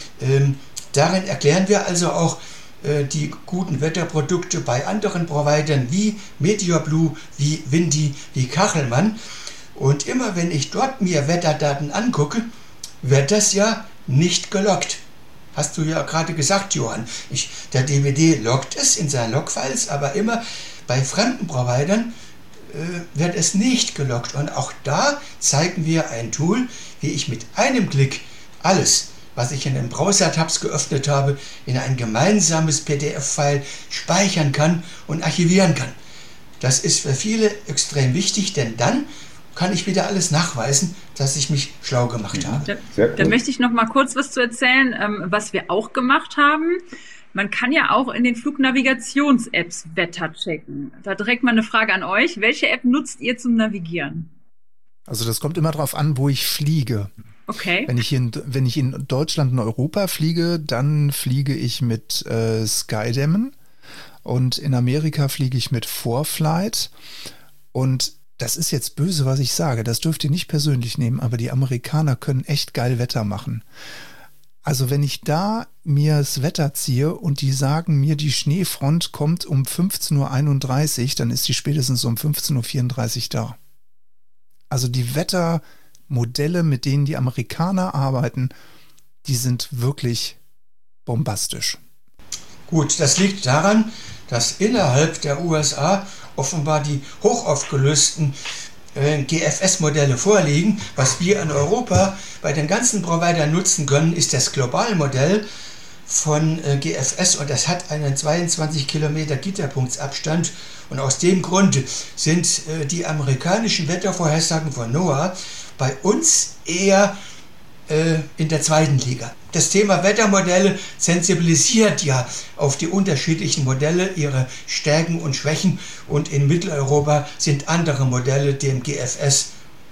Darin erklären wir also auch die guten Wetterprodukte bei anderen Providern wie MeteoBlue, wie Windy, wie Kachelmann. Und immer wenn ich dort mir Wetterdaten angucke, wird das ja nicht geloggt. Hast du ja gerade gesagt, Johann. Der DWD loggt es in seinen Logfiles, aber immer bei fremden Providern wird es nicht geloggt. Und auch da zeigen wir ein Tool, wie ich mit einem Klick alles, was ich in den Browser-Tabs geöffnet habe, in ein gemeinsames PDF-File speichern kann und archivieren kann. Das ist für viele extrem wichtig, denn dann kann ich wieder alles nachweisen, dass ich mich schlau gemacht habe. Da möchte ich noch mal kurz was zu erzählen, was wir auch gemacht haben. Man kann ja auch in den Flugnavigations-Apps Wetter checken. Da direkt mal eine Frage an euch. Welche App nutzt ihr zum Navigieren? Also das kommt immer darauf an, wo ich fliege. Okay. Wenn ich in Deutschland und Europa fliege, dann fliege ich mit Skydammen und in Amerika fliege ich mit ForeFlight. Und das ist jetzt böse, was ich sage, das dürft ihr nicht persönlich nehmen, aber die Amerikaner können echt geil Wetter machen. Also wenn ich da mir das Wetter ziehe und die sagen mir, die Schneefront kommt um 15:31 Uhr, dann ist die spätestens um 15:34 Uhr da. Also die Wettermodelle, mit denen die Amerikaner arbeiten, die sind wirklich bombastisch. Gut, das liegt daran, dass innerhalb der USA offenbar die hochaufgelösten GFS-Modelle vorliegen. Was wir in Europa bei den ganzen Providern nutzen können, ist das Globalmodell von GFS und das hat einen 22 Kilometer Gitterpunktsabstand und aus dem Grund sind die amerikanischen Wettervorhersagen von NOAA bei uns eher in der zweiten Liga. Das Thema Wettermodelle sensibilisiert ja auf die unterschiedlichen Modelle, ihre Stärken und Schwächen und in Mitteleuropa sind andere Modelle dem GFS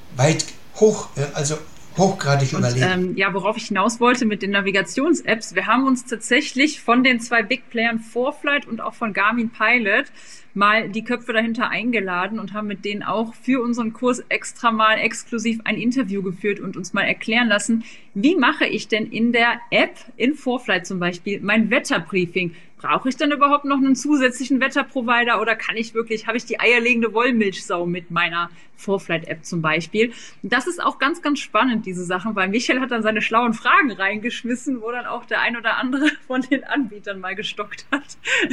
hochgradig überlegen. Ja, worauf ich hinaus wollte mit den Navigations-Apps, wir haben uns tatsächlich von den zwei Big Playern ForeFlight und auch von Garmin Pilot mal die Köpfe dahinter eingeladen und haben mit denen auch für unseren Kurs extra mal exklusiv ein Interview geführt und uns mal erklären lassen, wie mache ich denn in der App, in ForeFlight zum Beispiel, mein Wetterbriefing? brauche ich dann überhaupt noch einen zusätzlichen Wetterprovider oder habe ich die eierlegende Wollmilchsau mit meiner ForeFlight-App zum Beispiel? Und das ist auch ganz, ganz spannend, diese Sachen, weil Michael hat dann seine schlauen Fragen reingeschmissen, wo dann auch der ein oder andere von den Anbietern mal gestockt hat.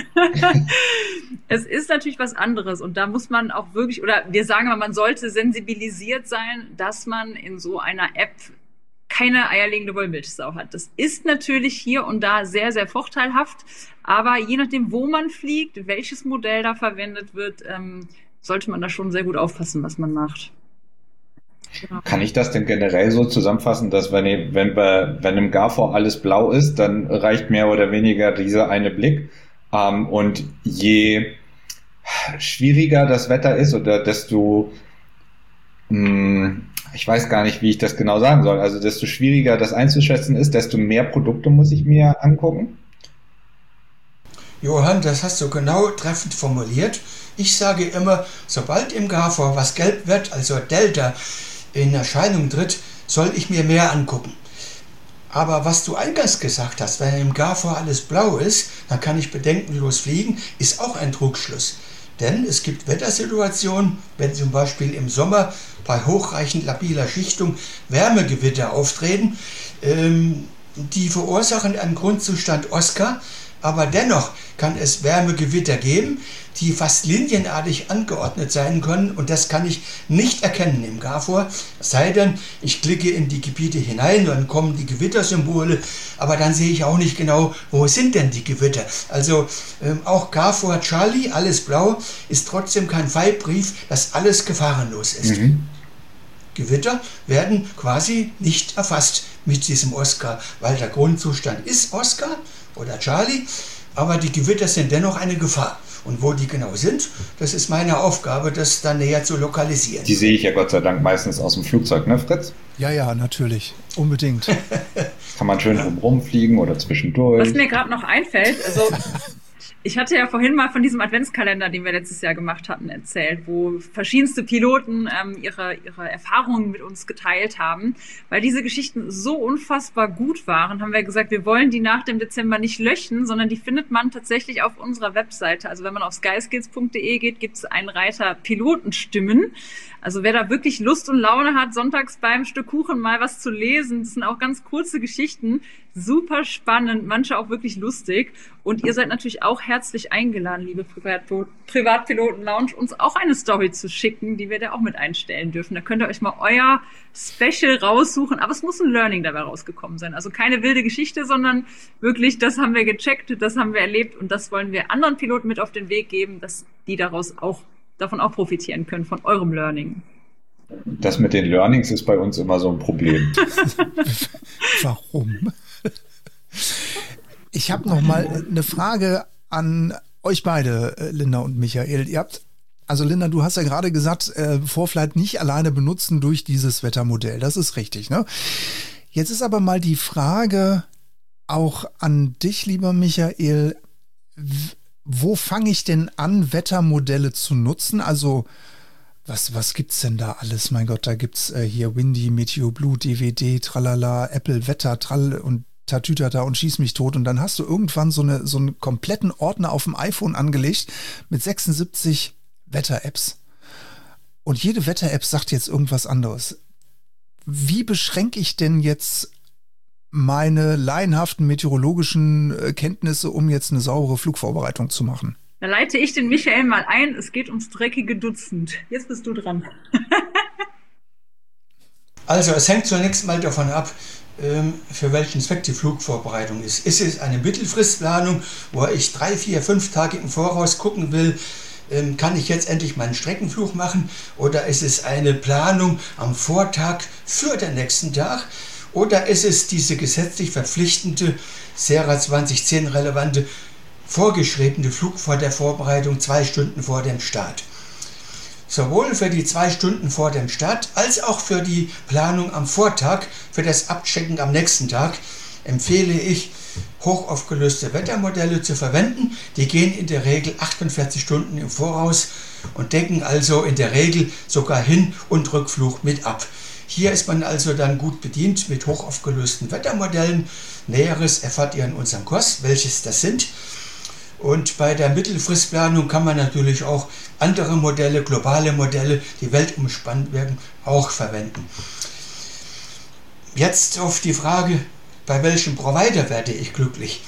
Es ist natürlich was anderes und da muss man auch wirklich, oder wir sagen mal, man sollte sensibilisiert sein, dass man in so einer App keine eierlegende Wollmilchsau hat. Das ist natürlich hier und da sehr, sehr vorteilhaft, aber je nachdem, wo man fliegt, welches Modell da verwendet wird, sollte man da schon sehr gut aufpassen, was man macht. Ja. Kann ich das denn generell so zusammenfassen, dass wenn im Gafor alles blau ist, dann reicht mehr oder weniger dieser eine Blick, und je schwieriger das Wetter ist oder desto ich weiß gar nicht, wie ich das genau sagen soll. Also desto schwieriger das einzuschätzen ist, desto mehr Produkte muss ich mir angucken? Johann, das hast du genau treffend formuliert. Ich sage immer, sobald im Gafor was gelb wird, also Delta, in Erscheinung tritt, soll ich mir mehr angucken. Aber was du eingangs gesagt hast, wenn im Gafor alles blau ist, dann kann ich bedenkenlos fliegen, ist auch ein Trugschluss. Denn es gibt Wettersituationen, wenn zum Beispiel im Sommer bei hochreichend labiler Schichtung Wärmegewitter auftreten, die verursachen einen Grundzustand Oscar, aber dennoch kann es Wärmegewitter geben, die fast linienartig angeordnet sein können und das kann ich nicht erkennen im Gafor, es sei denn, ich klicke in die Gebiete hinein, dann kommen die Gewittersymbole, aber dann sehe ich auch nicht genau, wo sind denn die Gewitter. Also auch Gafor Charlie, alles blau, ist trotzdem kein Freibrief, dass alles gefahrenlos ist. Gewitter werden quasi nicht erfasst mit diesem Oscar, weil der Grundzustand ist Oscar oder Charlie, aber die Gewitter sind dennoch eine Gefahr. Und wo die genau sind, das ist meine Aufgabe, das dann näher zu lokalisieren. Die sehe ich ja Gott sei Dank meistens aus dem Flugzeug, ne Fritz? Ja, natürlich. Unbedingt. Kann man schön rumfliegen oder zwischendurch. Was mir gerade noch einfällt, also ich hatte ja vorhin mal von diesem Adventskalender, den wir letztes Jahr gemacht hatten, erzählt, wo verschiedenste Piloten ihre Erfahrungen mit uns geteilt haben. Weil diese Geschichten so unfassbar gut waren, haben wir gesagt, wir wollen die nach dem Dezember nicht löschen, sondern die findet man tatsächlich auf unserer Webseite. Also wenn man auf skyskills.de geht, gibt es einen Reiter Pilotenstimmen. Also wer da wirklich Lust und Laune hat, sonntags beim Stück Kuchen mal was zu lesen, das sind auch ganz kurze Geschichten, super spannend, manche auch wirklich lustig. Und ihr seid natürlich auch herzlich eingeladen, liebe Privatpiloten-Lounge, uns auch eine Story zu schicken, die wir da auch mit einstellen dürfen. Da könnt ihr euch mal euer Special raussuchen, aber es muss ein Learning dabei rausgekommen sein. Also keine wilde Geschichte, sondern wirklich, das haben wir gecheckt, das haben wir erlebt und das wollen wir anderen Piloten mit auf den Weg geben, dass die davon auch profitieren können, von eurem Learning. Das mit den Learnings ist bei uns immer so ein Problem. Warum? Ich habe noch mal eine Frage an euch beide, Linda und Michael. Also Linda, du hast ja gerade gesagt, ForeFlight nicht alleine benutzen durch dieses Wettermodell. Das ist richtig, ne? Jetzt ist aber mal die Frage auch an dich, lieber Michael. Wo fange ich denn an, Wettermodelle zu nutzen? Also was gibt's denn da alles? Mein Gott, da gibt's hier Windy, Meteo Blue, DVD, Tralala, Apple Wetter, Trall und Tatütata und schieß mich tot. Und dann hast du irgendwann so einen kompletten Ordner auf dem iPhone angelegt mit 76 Wetter-Apps. Und jede Wetter-App sagt jetzt irgendwas anderes. Wie beschränke ich denn jetzt meine laienhaften meteorologischen Kenntnisse, um jetzt eine saubere Flugvorbereitung zu machen? Da leite ich den Michael mal ein. Es geht ums dreckige Dutzend. Jetzt bist du dran. Also es hängt zunächst mal davon ab, für welchen Zweck die Flugvorbereitung ist. Ist es eine Mittelfristplanung, wo ich 3, 4, 5 Tage im Voraus gucken will, kann ich jetzt endlich meinen Streckenflug machen? Oder ist es eine Planung am Vortag für den nächsten Tag? Oder ist es diese gesetzlich verpflichtende, SERA 2010 relevante, vorgeschriebene Flug vor der Vorbereitung 2 Stunden vor dem Start? Sowohl für die 2 Stunden vor dem Start als auch für die Planung am Vortag, für das Abchecken am nächsten Tag, empfehle ich, hochaufgelöste Wettermodelle zu verwenden. Die gehen in der Regel 48 Stunden im Voraus und decken also in der Regel sogar Hin- und Rückflug mit ab. Hier ist man also dann gut bedient mit hochaufgelösten Wettermodellen. Näheres erfahrt ihr in unserem Kurs, welches das sind. Und bei der Mittelfristplanung kann man natürlich auch andere Modelle, globale Modelle, die weltumspannend werden, auch verwenden. Jetzt auf die Frage, bei welchem Provider werde ich glücklich?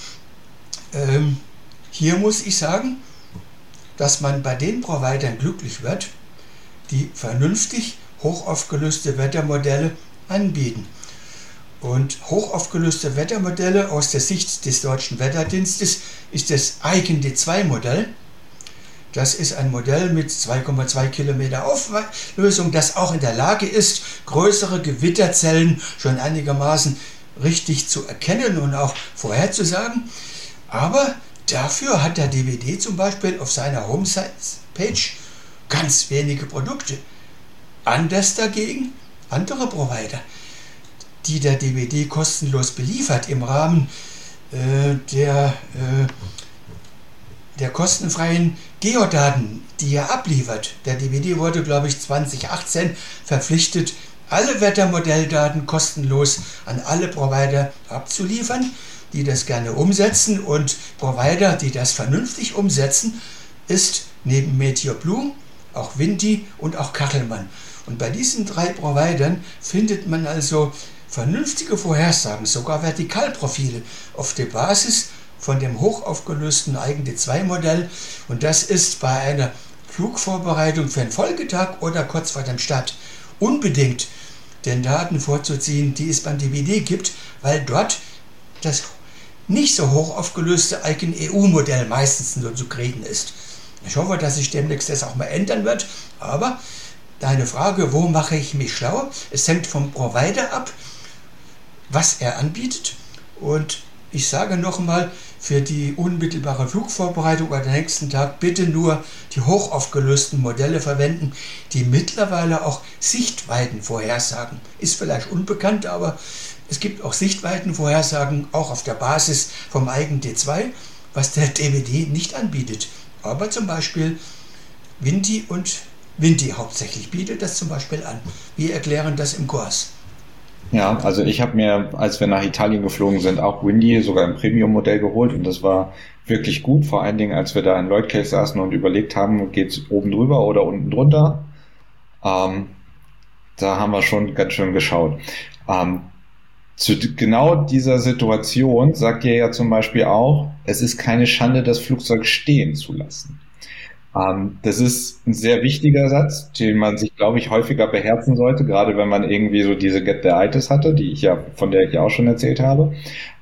Hier muss ich sagen, dass man bei den Providern glücklich wird, die vernünftig hochaufgelöste Wettermodelle anbieten. Und hochaufgelöste Wettermodelle aus der Sicht des Deutschen Wetterdienstes ist das ICEN-D2-Modell. Das ist ein Modell mit 2,2 Kilometer Auflösung, das auch in der Lage ist, größere Gewitterzellen schon einigermaßen richtig zu erkennen und auch vorherzusagen. Aber dafür hat der DWD zum Beispiel auf seiner Homepage ganz wenige Produkte. Anders dagegen andere Provider, die der DWD kostenlos beliefert im Rahmen der kostenfreien Geodaten, die er abliefert. Der DWD wurde, glaube ich, 2018 verpflichtet, alle Wettermodelldaten kostenlos an alle Provider abzuliefern, die das gerne umsetzen. Und Provider, die das vernünftig umsetzen, ist neben Meteorblue auch Windy und auch Kachelmann. Und bei diesen 3 Providern findet man also vernünftige Vorhersagen, sogar Vertikalprofile auf der Basis von dem hochaufgelösten ICEN-D2-Modell. Und das ist bei einer Flugvorbereitung für einen Folgetag oder kurz vor dem Start unbedingt den Daten vorzuziehen, die es beim DWD gibt, weil dort das nicht so hochaufgelöste ICEN-EU-Modell meistens nur zu kriegen ist. Ich hoffe, dass sich demnächst das auch mal ändern wird, aber deine Frage, wo mache ich mich schlau? Es hängt vom Provider ab, was er anbietet. Und ich sage nochmal, für die unmittelbare Flugvorbereitung oder den nächsten Tag bitte nur die hochaufgelösten Modelle verwenden, die mittlerweile auch Sichtweiten vorhersagen. Ist vielleicht unbekannt, aber es gibt auch Sichtweitenvorhersagen, auch auf der Basis vom ICEN-D2, was der DWD nicht anbietet. Aber zum Beispiel Windy und Windy hauptsächlich bietet das zum Beispiel an. Wir erklären das im Kurs. Ja, also ich habe mir, als wir nach Italien geflogen sind, auch Windy sogar im Premium-Modell geholt und das war wirklich gut, vor allen Dingen, als wir da in Lloyd Case saßen und überlegt haben, geht's oben drüber oder unten drunter. Da haben wir schon ganz schön geschaut. Zu genau dieser Situation sagt ihr ja zum Beispiel auch, es ist keine Schande, das Flugzeug stehen zu lassen. Das ist ein sehr wichtiger Satz, den man sich, glaube ich, häufiger beherzen sollte, gerade wenn man irgendwie so diese Get the Itis hatte, von der ich ja auch schon erzählt habe.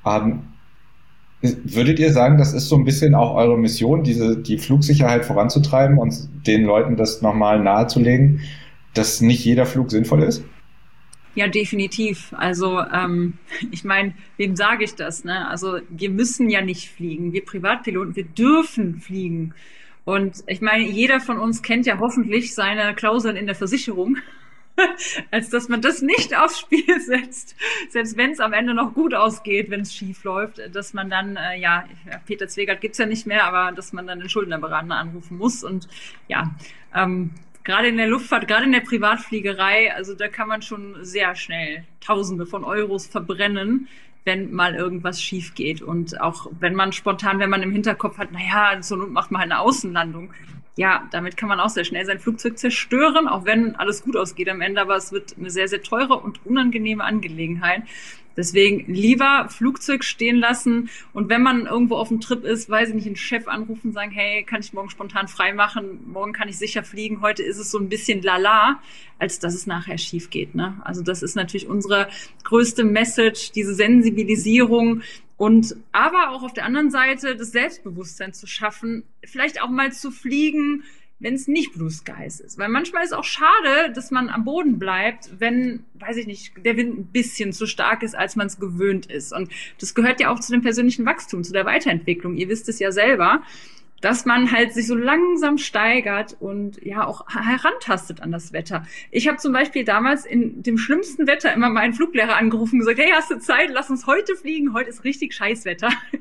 Würdet ihr sagen, das ist so ein bisschen auch eure Mission, die Flugsicherheit voranzutreiben und den Leuten das nochmal nahezulegen, dass nicht jeder Flug sinnvoll ist? Ja, definitiv. Also ich meine, wem sage ich das? Ne? Also wir müssen ja nicht fliegen. Wir Privatpiloten, wir dürfen fliegen. Und ich meine, jeder von uns kennt ja hoffentlich seine Klauseln in der Versicherung, als dass man das nicht aufs Spiel setzt, selbst wenn es am Ende noch gut ausgeht, wenn es schief läuft, dass man dann, Peter Zwegert gibt's ja nicht mehr, aber dass man dann den Schuldnerberater anrufen muss. Und ja, gerade in der Luftfahrt, gerade in der Privatfliegerei, also da kann man schon sehr schnell Tausende von Euros verbrennen, wenn mal irgendwas schief geht. Und auch wenn man spontan, wenn man im Hinterkopf hat, naja, zur Not macht man halt eine Außenlandung. Ja, damit kann man auch sehr schnell sein Flugzeug zerstören, auch wenn alles gut ausgeht am Ende, aber es wird eine sehr, sehr teure und unangenehme Angelegenheit. Deswegen lieber Flugzeug stehen lassen und wenn man irgendwo auf dem Trip ist, weiß ich nicht, einen Chef anrufen, sagen, hey, kann ich morgen spontan frei machen, morgen kann ich sicher fliegen, heute ist es so ein bisschen lala, als dass es nachher schief geht, ne? Also das ist natürlich unsere größte Message, diese Sensibilisierung und aber auch auf der anderen Seite das Selbstbewusstsein zu schaffen, vielleicht auch mal zu fliegen, wenn es nicht Blue Skies ist. Weil manchmal ist es auch schade, dass man am Boden bleibt, wenn, weiß ich nicht, der Wind ein bisschen zu stark ist, als man es gewöhnt ist. Und das gehört ja auch zu dem persönlichen Wachstum, zu der Weiterentwicklung. Ihr wisst es ja selber, dass man halt sich so langsam steigert und ja auch herantastet an das Wetter. Ich habe zum Beispiel damals in dem schlimmsten Wetter immer meinen Fluglehrer angerufen und gesagt, hey, hast du Zeit? Lass uns heute fliegen. Heute ist richtig Scheißwetter.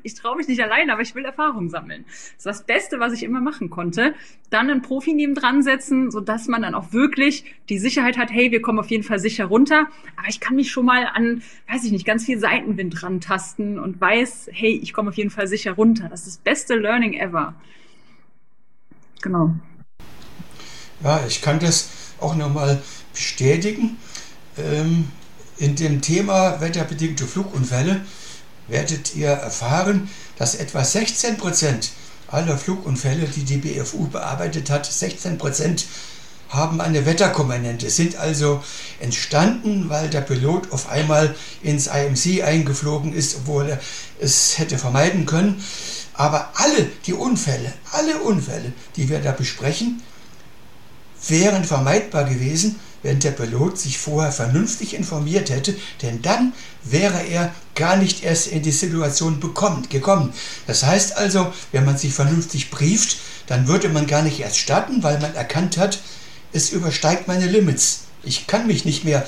ich traue mich nicht alleine, aber ich will Erfahrung sammeln. Das war das Beste, was ich immer machen konnte. Dann einen Profi neben dran setzen, sodass man dann auch wirklich die Sicherheit hat, hey, wir kommen auf jeden Fall sicher runter, aber ich kann mich schon mal an, weiß ich nicht, ganz viel Seitenwind rantasten und weiß, hey, ich komme auf jeden Fall sicher runter. Das ist das beste Learning ever. Genau. Ja, ich kann das auch nochmal bestätigen. In dem Thema wetterbedingte Flugunfälle werdet ihr erfahren, dass etwa 16% aller Flugunfälle, die die BFU bearbeitet hat, 16% haben eine Wetterkomponente, sind also entstanden, weil der Pilot auf einmal ins IMC eingeflogen ist, obwohl er es hätte vermeiden können. Aber alle Unfälle, die wir da besprechen, wären vermeidbar gewesen, wenn der Pilot sich vorher vernünftig informiert hätte, denn dann wäre er gar nicht erst in die Situation gekommen. Das heißt also, wenn man sich vernünftig brieft, dann würde man gar nicht erst starten, weil man erkannt hat, es übersteigt meine Limits. Ich bin nicht mehr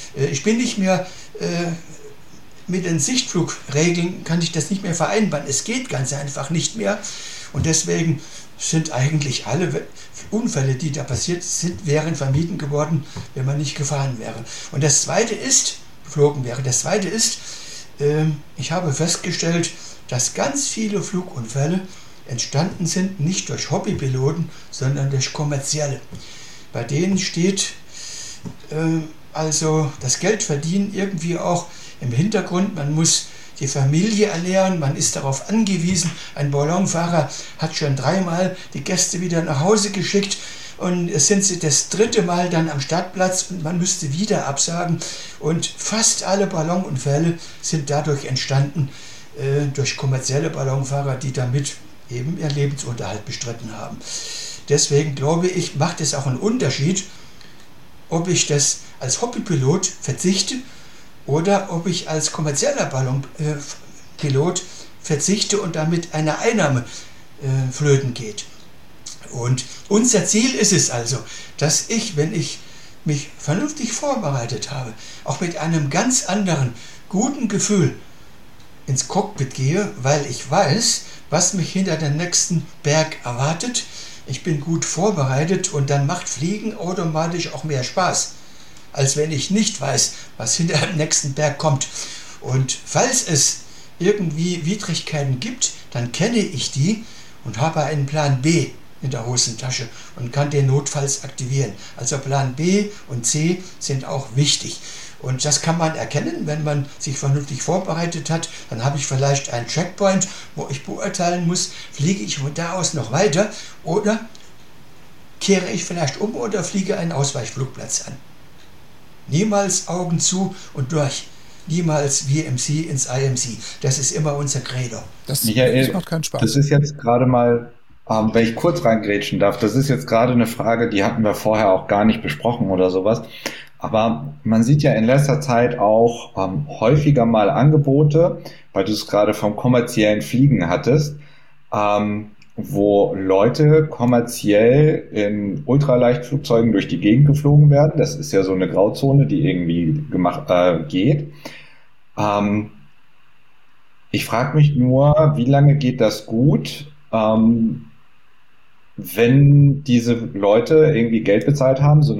mit den Sichtflugregeln, kann ich das nicht mehr vereinbaren. Es geht ganz einfach nicht mehr und deswegen sind eigentlich alle Unfälle, die da passiert sind, wären vermieden geworden, wenn man nicht gefahren wäre. Und das Zweite ist, ich habe festgestellt, dass ganz viele Flugunfälle entstanden sind, nicht durch Hobbypiloten, sondern durch kommerzielle. Bei denen steht also das Geldverdienen irgendwie auch im Hintergrund. Man muss die Familie ernähren, man ist darauf angewiesen. Ein Ballonfahrer hat schon 3-mal die Gäste wieder nach Hause geschickt und es sind sie das 3. Mal dann am Startplatz und man müsste wieder absagen. Und fast alle Ballonunfälle sind dadurch entstanden, durch kommerzielle Ballonfahrer, die damit eben ihren Lebensunterhalt bestritten haben. Deswegen glaube ich, macht es auch einen Unterschied, ob ich das als Hobbypilot verzichte oder ob ich als kommerzieller Ballonpilot verzichte und damit eine Einnahme flöten geht. Und unser Ziel ist es also, dass ich, wenn ich mich vernünftig vorbereitet habe, auch mit einem ganz anderen, guten Gefühl ins Cockpit gehe, weil ich weiß, was mich hinter dem nächsten Berg erwartet. Ich bin gut vorbereitet und dann macht Fliegen automatisch auch mehr Spaß, als wenn ich nicht weiß, was hinter dem nächsten Berg kommt. Und falls es irgendwie Widrigkeiten gibt, dann kenne ich die und habe einen Plan B in der Hosentasche und kann den notfalls aktivieren. Also Plan B und C sind auch wichtig. Und das kann man erkennen, wenn man sich vernünftig vorbereitet hat. Dann habe ich vielleicht einen Checkpoint, wo ich beurteilen muss, fliege ich von da aus noch weiter oder kehre ich vielleicht um oder fliege einen Ausweichflugplatz an. Niemals Augen zu und durch. Niemals VMC ins IMC. Das ist immer unser Credo. Das Michael, macht keinen Spaß. Das ist jetzt gerade mal, wenn ich kurz reingrätschen darf, das ist jetzt gerade eine Frage, die hatten wir vorher auch gar nicht besprochen oder sowas. Aber man sieht ja in letzter Zeit auch häufiger mal Angebote, weil du es gerade vom kommerziellen Fliegen hattest, wo Leute kommerziell in Ultraleichtflugzeugen durch die Gegend geflogen werden. Das ist ja so eine Grauzone, die irgendwie geht. Ich frage mich nur, wie lange geht das gut, wenn diese Leute irgendwie Geld bezahlt haben, so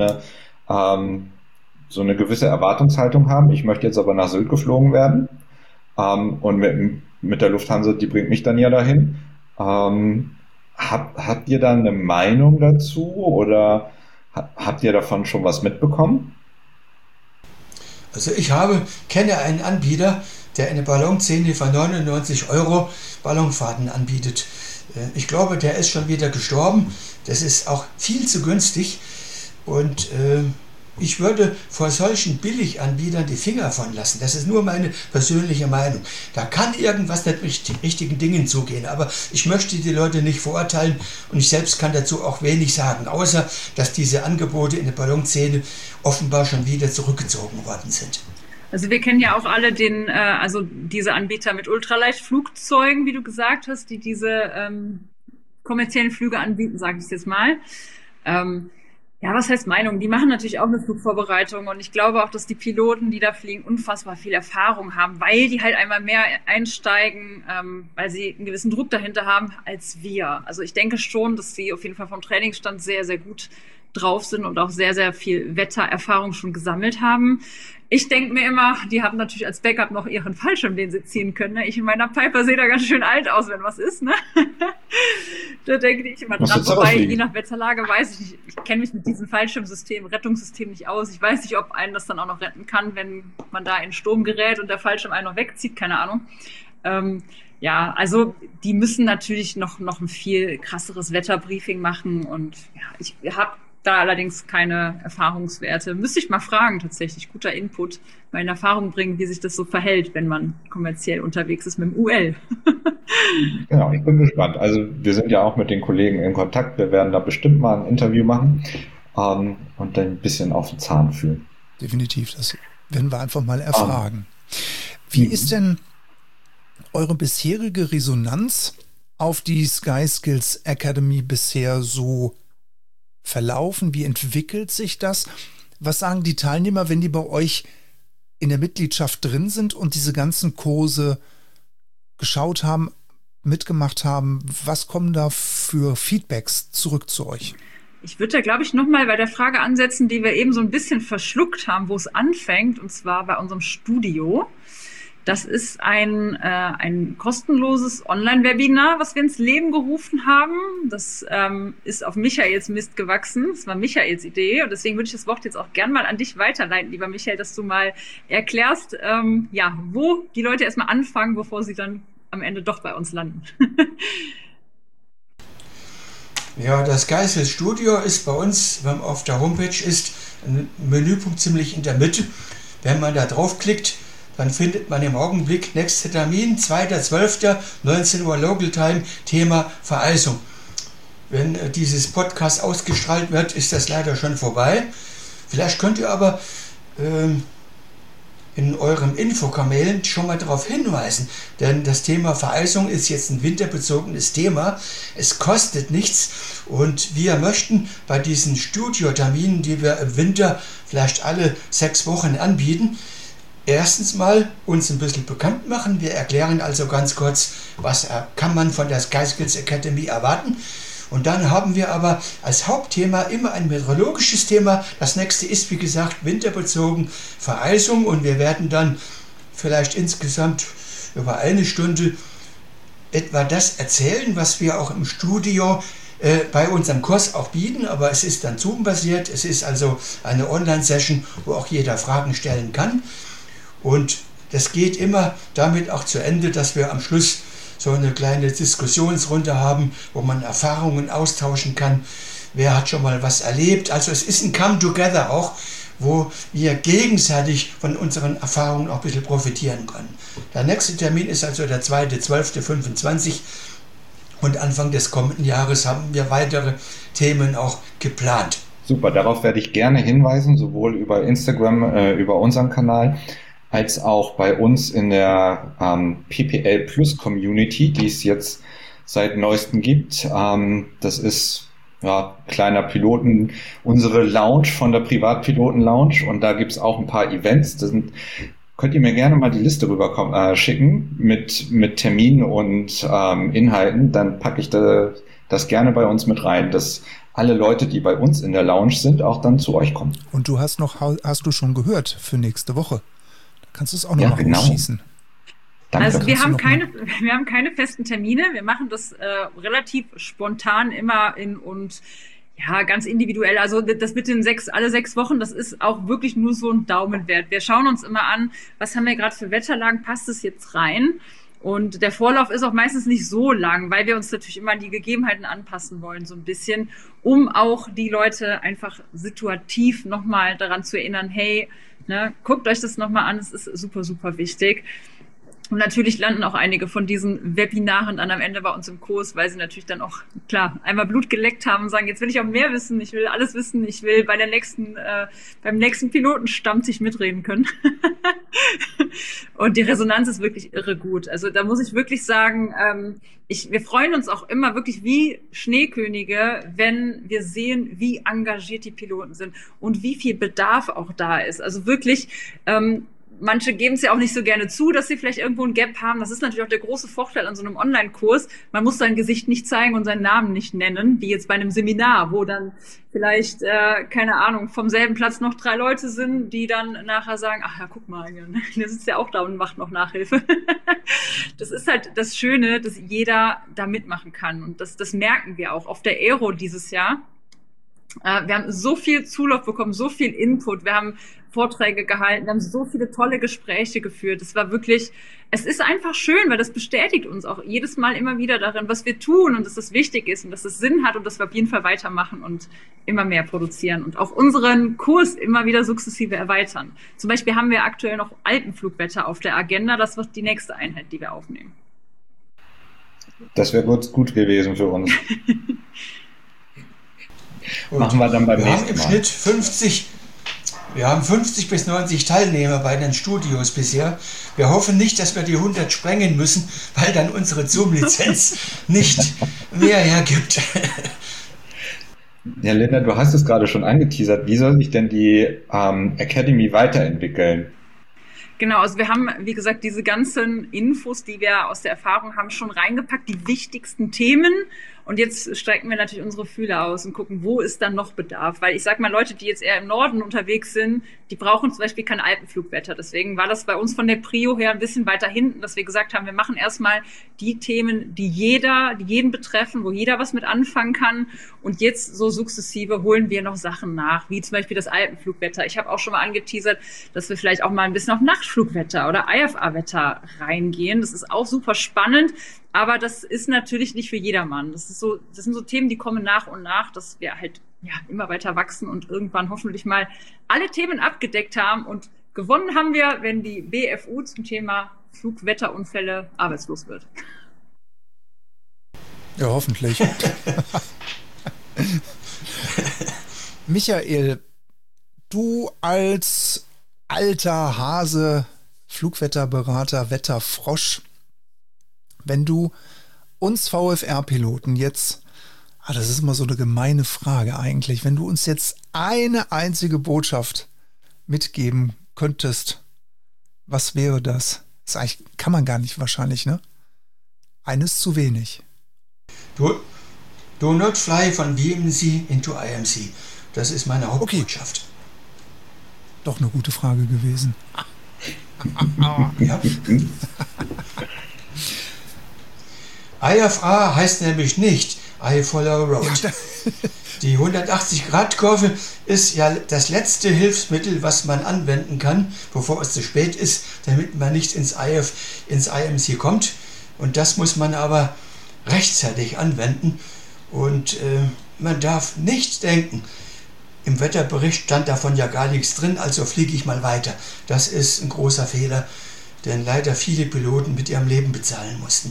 eine gewisse Erwartungshaltung haben. Ich möchte jetzt aber nach Sylt geflogen werden. Und mit der Lufthansa, die bringt mich dann ja dahin. Habt ihr da eine Meinung dazu oder habt ihr davon schon was mitbekommen? Also ich kenne einen Anbieter, der eine Ballonszene für 99 € Ballonfahrten anbietet. Ich glaube, der ist schon wieder gestorben. Das ist auch viel zu günstig. Und ich würde vor solchen Billiganbietern die Finger von lassen. Das ist nur meine persönliche Meinung. Da kann irgendwas nicht mit richtigen Dingen zugehen. Aber ich möchte die Leute nicht verurteilen und ich selbst kann dazu auch wenig sagen. Außer, dass diese Angebote in der Ballonszene offenbar schon wieder zurückgezogen worden sind. Also wir kennen ja auch alle diese Anbieter mit Ultraleichtflugzeugen, wie du gesagt hast, die diese kommerziellen Flüge anbieten, sage ich jetzt mal. Ja, was heißt Meinung? Die machen natürlich auch eine Flugvorbereitung und ich glaube auch, dass die Piloten, die da fliegen, unfassbar viel Erfahrung haben, weil die halt einmal mehr einsteigen, weil sie einen gewissen Druck dahinter haben als wir. Also ich denke schon, dass sie auf jeden Fall vom Trainingsstand sehr, sehr gut drauf sind und auch sehr, sehr viel Wettererfahrung schon gesammelt haben. Ich denke mir immer, die haben natürlich als Backup noch ihren Fallschirm, den sie ziehen können. Ne? Ich in meiner Piper sehe da ganz schön alt aus, wenn was ist. Ne? Da denke ich immer dran. Wobei, je nach Wetterlage weiß ich nicht, ich kenne mich mit diesem Fallschirmsystem, Rettungssystem nicht aus. Ich weiß nicht, ob einen das dann auch noch retten kann, wenn man da in Sturm gerät und der Fallschirm einen noch wegzieht, keine Ahnung. Ja, also die müssen natürlich noch ein viel krasseres Wetterbriefing machen und ja, ich habe da allerdings keine Erfahrungswerte. Müsste ich mal fragen, tatsächlich. Guter Input. Mal in Erfahrung bringen, wie sich das so verhält, wenn man kommerziell unterwegs ist mit dem UL. Genau, ich bin gespannt. Also wir sind ja auch mit den Kollegen in Kontakt. Wir werden da bestimmt mal ein Interview machen und dann ein bisschen auf den Zahn fühlen. Definitiv, das werden wir einfach mal erfragen. Wie ist denn eure bisherige Resonanz auf die Sky Skills Academy bisher so verlaufen? Wie entwickelt sich das? Was sagen die Teilnehmer, wenn die bei euch in der Mitgliedschaft drin sind und diese ganzen Kurse geschaut haben, mitgemacht haben? Was kommen da für Feedbacks zurück zu euch? Ich würde da, glaube ich, nochmal bei der Frage ansetzen, die wir eben so ein bisschen verschluckt haben, wo es anfängt, und zwar bei unserem Studio. Das ist ein kostenloses Online-Webinar, was wir ins Leben gerufen haben. Das ist auf Michaels Mist gewachsen. Das war Michaels Idee. Und deswegen würde ich das Wort jetzt auch gern mal an dich weiterleiten, lieber Michael, dass du mal erklärst, wo die Leute erstmal anfangen, bevor sie dann am Ende doch bei uns landen. Ja, das Sky Skills Studio ist bei uns, wenn man auf der Homepage ist, ein Menüpunkt ziemlich in der Mitte. Wenn man da draufklickt, dann findet man im Augenblick nächster Termin, 2.12., 19 Uhr Local Time, Thema Vereisung. Wenn dieses Podcast ausgestrahlt wird, ist das leider schon vorbei. Vielleicht könnt ihr aber in eurem Infokamellen schon mal darauf hinweisen, denn das Thema Vereisung ist jetzt ein winterbezogenes Thema. Es kostet nichts und wir möchten bei diesen Studioterminen, die wir im Winter vielleicht alle 6 Wochen anbieten, erstens mal uns ein bisschen bekannt machen. Wir erklären also ganz kurz, was kann man von der Sky Skills Academy erwarten. Und dann haben wir aber als Hauptthema immer ein meteorologisches Thema. Das nächste ist, wie gesagt, winterbezogen Vereisung. Und wir werden dann vielleicht insgesamt über 1 Stunde etwa das erzählen, was wir auch im Studio bei unserem Kurs auch bieten. Aber es ist dann Zoom-basiert. Es ist also eine Online-Session, wo auch jeder Fragen stellen kann. Und das geht immer damit auch zu Ende, dass wir am Schluss so eine kleine Diskussionsrunde haben, wo man Erfahrungen austauschen kann. Wer hat schon mal was erlebt? Also es ist ein Come-Together auch, wo wir gegenseitig von unseren Erfahrungen auch ein bisschen profitieren können. Der nächste Termin ist also der 2.12.25 und Anfang des kommenden Jahres haben wir weitere Themen auch geplant. Super, darauf werde ich gerne hinweisen, sowohl über Instagram, über unseren Kanal, als auch bei uns in der PPL Plus Community, die es jetzt seit neuestem gibt. Das ist kleiner Piloten, unsere Lounge von der Privatpiloten Lounge, und da gibt es auch ein paar Events. Könnt ihr mir gerne mal die Liste rüber schicken mit Terminen und Inhalten, dann packe ich das gerne bei uns mit rein, dass alle Leute, die bei uns in der Lounge sind, auch dann zu euch kommen. Und du hast du schon gehört für nächste Woche? Kannst du es auch noch mal schießen? Danke. Also wir haben keine festen Termine. Wir machen das relativ spontan immer ganz individuell. Also das mit den alle 6 Wochen, das ist auch wirklich nur so ein Daumenwert. Wir schauen uns immer an, was haben wir gerade für Wetterlagen, passt es jetzt rein? Und der Vorlauf ist auch meistens nicht so lang, weil wir uns natürlich immer an die Gegebenheiten anpassen wollen, so ein bisschen, um auch die Leute einfach situativ nochmal daran zu erinnern, hey, guckt euch das nochmal an, es ist super, super wichtig. Und natürlich landen auch einige von diesen Webinaren dann am Ende bei uns im Kurs, weil sie natürlich dann auch, klar, einmal Blut geleckt haben und sagen, jetzt will ich auch mehr wissen, ich will alles wissen, ich will bei der beim nächsten Pilotenstammtisch mitreden können. Und die Resonanz ist wirklich irre gut. Also da muss ich wirklich sagen, wir freuen uns auch immer wirklich wie Schneekönige, wenn wir sehen, wie engagiert die Piloten sind und wie viel Bedarf auch da ist. Also wirklich, manche geben es ja auch nicht so gerne zu, dass sie vielleicht irgendwo ein Gap haben. Das ist natürlich auch der große Vorteil an so einem Online-Kurs. Man muss sein Gesicht nicht zeigen und seinen Namen nicht nennen, wie jetzt bei einem Seminar, wo dann vielleicht, keine Ahnung, vom selben Platz noch 3 Leute sind, die dann nachher sagen, ach ja, guck mal, der sitzt ja auch da und macht noch Nachhilfe. Das ist halt das Schöne, dass jeder da mitmachen kann. Und das merken wir auch auf der Aero dieses Jahr. Wir haben so viel Zulauf bekommen, so viel Input, wir haben Vorträge gehalten, wir haben so viele tolle Gespräche geführt. Es ist einfach schön, weil das bestätigt uns auch jedes Mal immer wieder darin, was wir tun und dass das wichtig ist und dass es Sinn hat und dass wir auf jeden Fall weitermachen und immer mehr produzieren und auch unseren Kurs immer wieder sukzessive erweitern. Zum Beispiel haben wir aktuell noch Alpenflugwetter auf der Agenda, das wird die nächste Einheit, die wir aufnehmen. Das wäre gut gewesen für uns. Machen wir dann beim nächsten Mal. Wir haben 50 bis 90 Teilnehmer bei den Studios bisher. Wir hoffen nicht, dass wir die 100 sprengen müssen, weil dann unsere Zoom-Lizenz nicht mehr hergibt. Ja, Linda, du hast es gerade schon angeteasert. Wie soll sich denn die Academy weiterentwickeln? Genau, also wir haben, wie gesagt, diese ganzen Infos, die wir aus der Erfahrung haben, schon reingepackt, die wichtigsten Themen. Und jetzt strecken wir natürlich unsere Fühler aus und gucken, wo ist dann noch Bedarf. Weil ich sag mal, Leute, die jetzt eher im Norden unterwegs sind, die brauchen zum Beispiel kein Alpenflugwetter. Deswegen war das bei uns von der Prio her ein bisschen weiter hinten, dass wir gesagt haben, wir machen erstmal die Themen, die jeden betreffen, wo jeder was mit anfangen kann. Und jetzt so sukzessive holen wir noch Sachen nach, wie zum Beispiel das Alpenflugwetter. Ich habe auch schon mal angeteasert, dass wir vielleicht auch mal ein bisschen auf Nachtflugwetter oder IFA-Wetter reingehen. Das ist auch super spannend. Aber das ist natürlich nicht für jedermann. Das sind so Themen, die kommen nach und nach, dass wir halt immer weiter wachsen und irgendwann hoffentlich mal alle Themen abgedeckt haben. Und gewonnen haben wir, wenn die BFU zum Thema Flugwetterunfälle arbeitslos wird. Ja, hoffentlich. Michael, du als alter Hase, Flugwetterberater, Wetterfrosch, wenn du uns VFR-Piloten jetzt, das ist immer so eine gemeine Frage eigentlich, wenn du uns jetzt eine einzige Botschaft mitgeben könntest, was wäre das? Das eigentlich, kann man gar nicht wahrscheinlich, ne? Eines zu wenig. Do not fly von VMC into IMC. Das ist meine Hauptbotschaft. Okay. Doch eine gute Frage gewesen. Ja. IFA heißt nämlich nicht I follow road. Die 180-Grad-Kurve ist ja das letzte Hilfsmittel, was man anwenden kann, bevor es zu spät ist, damit man nicht ins IMC kommt. Und das muss man aber rechtzeitig anwenden. Und man darf nicht denken, im Wetterbericht stand davon ja gar nichts drin, also fliege ich mal weiter. Das ist ein großer Fehler, den leider viele Piloten mit ihrem Leben bezahlen mussten.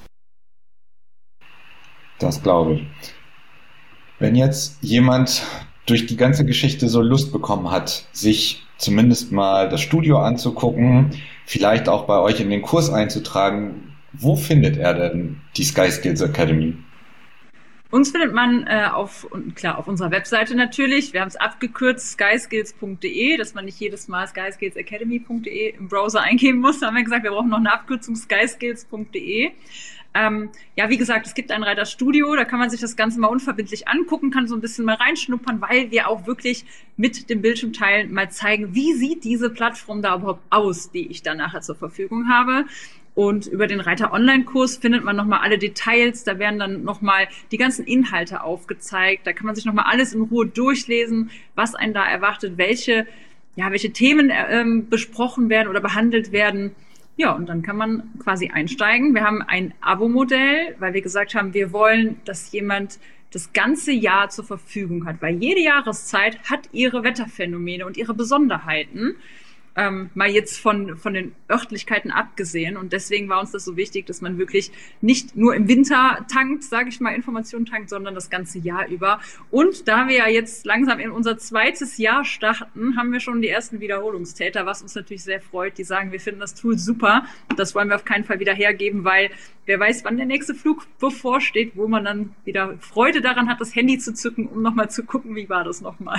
Das glaube ich. Wenn jetzt jemand durch die ganze Geschichte so Lust bekommen hat, sich zumindest mal das Studio anzugucken, vielleicht auch bei euch in den Kurs einzutragen, wo findet er denn die SkySkills Academy? Uns findet man auf unserer Webseite natürlich. Wir haben es abgekürzt, skyskills.de, dass man nicht jedes Mal skyskillsacademy.de im Browser eingeben muss. Da haben wir gesagt, wir brauchen noch eine Abkürzung, skyskills.de. Wie gesagt, es gibt ein Reiter Studio, da kann man sich das Ganze mal unverbindlich angucken, kann so ein bisschen mal reinschnuppern, weil wir auch wirklich mit dem Bildschirmteilen mal zeigen, wie sieht diese Plattform da überhaupt aus, die ich da nachher zur Verfügung habe. Und über den Reiter Online-Kurs findet man nochmal alle Details, da werden dann nochmal die ganzen Inhalte aufgezeigt, da kann man sich nochmal alles in Ruhe durchlesen, was einen da erwartet, welche Themen besprochen werden oder behandelt werden. Ja, und dann kann man quasi einsteigen. Wir haben ein Abo-Modell, weil wir gesagt haben, wir wollen, dass jemand das ganze Jahr zur Verfügung hat, weil jede Jahreszeit hat ihre Wetterphänomene und ihre Besonderheiten. mal jetzt von den Örtlichkeiten abgesehen. Und deswegen war uns das so wichtig, dass man wirklich nicht nur im Winter tankt, sage ich mal, Informationen tankt, sondern das ganze Jahr über. Und da wir ja jetzt langsam in unser zweites Jahr starten, haben wir schon die ersten Wiederholungstäter, was uns natürlich sehr freut. Die sagen, wir finden das Tool super. Das wollen wir auf keinen Fall wieder hergeben, weil wer weiß, wann der nächste Flug bevorsteht, wo man dann wieder Freude daran hat, das Handy zu zücken, um nochmal zu gucken, wie war das nochmal.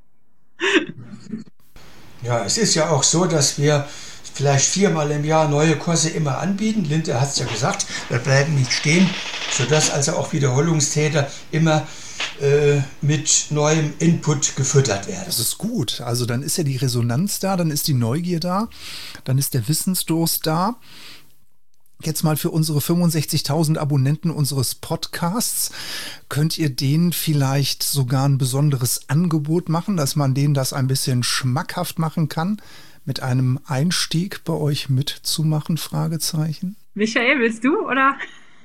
Ja, es ist ja auch so, dass wir vielleicht 4-mal im Jahr neue Kurse immer anbieten. Linda hat es ja gesagt, wir bleiben nicht stehen, sodass also auch Wiederholungstäter immer mit neuem Input gefüttert werden. Das ist gut. Also dann ist ja die Resonanz da, dann ist die Neugier da, dann ist der Wissensdurst da. Jetzt mal für unsere 65.000 Abonnenten unseres Podcasts, könnt ihr denen vielleicht sogar ein besonderes Angebot machen, dass man denen das ein bisschen schmackhaft machen kann, mit einem Einstieg bei euch mitzumachen, Fragezeichen? Michael, willst du, oder?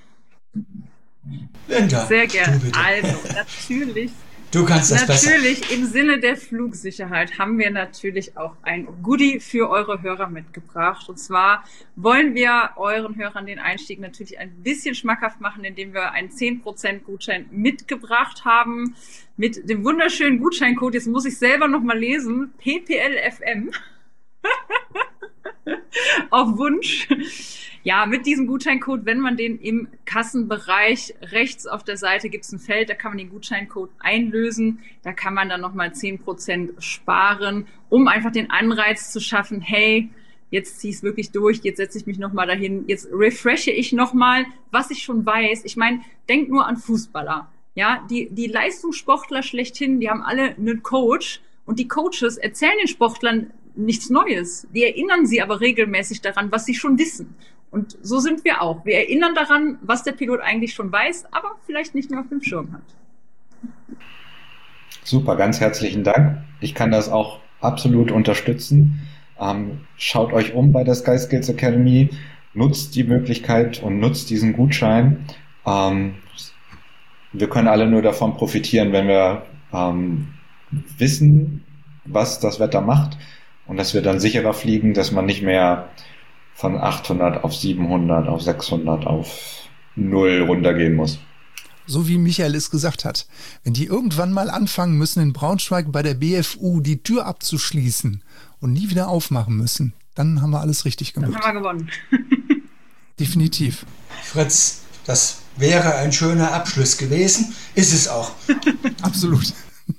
Linda, sehr gerne. Du bitte. Also, natürlich. Du kannst das besser. Natürlich, im Sinne der Flugsicherheit haben wir natürlich auch ein Goodie für eure Hörer mitgebracht. Und zwar wollen wir euren Hörern den Einstieg natürlich ein bisschen schmackhaft machen, indem wir einen 10% Gutschein mitgebracht haben. Mit dem wunderschönen Gutscheincode, jetzt muss ich selber nochmal lesen, PPLFM. Auf Wunsch. Ja, mit diesem Gutscheincode, wenn man den im Kassenbereich rechts auf der Seite gibt es ein Feld, da kann man den Gutscheincode einlösen. Da kann man dann nochmal 10% sparen, um einfach den Anreiz zu schaffen, hey, jetzt ziehe ich es wirklich durch, jetzt setze ich mich nochmal dahin, jetzt refreshe ich nochmal, was ich schon weiß. Ich meine, denk nur an Fußballer. Ja, die Leistungssportler schlechthin, die haben alle einen Coach und die Coaches erzählen den Sportlern nichts Neues. Die erinnern sie aber regelmäßig daran, was sie schon wissen. Und so sind wir auch. Wir erinnern daran, was der Pilot eigentlich schon weiß, aber vielleicht nicht mehr auf dem Schirm hat. Super, ganz herzlichen Dank. Ich kann das auch absolut unterstützen. Schaut euch um bei der SkySkills Academy, nutzt die Möglichkeit und nutzt diesen Gutschein. Wir können alle nur davon profitieren, wenn wir wissen, was das Wetter macht und dass wir dann sicherer fliegen, dass man nicht mehr von 800 auf 700, auf 600, auf 0 runtergehen muss. So wie Michael es gesagt hat, wenn die irgendwann mal anfangen müssen, in Braunschweig bei der BFU die Tür abzuschließen und nie wieder aufmachen müssen, dann haben wir alles richtig gemacht. Dann haben wir gewonnen. Definitiv. Fritz, das wäre ein schöner Abschluss gewesen. Ist es auch. Absolut.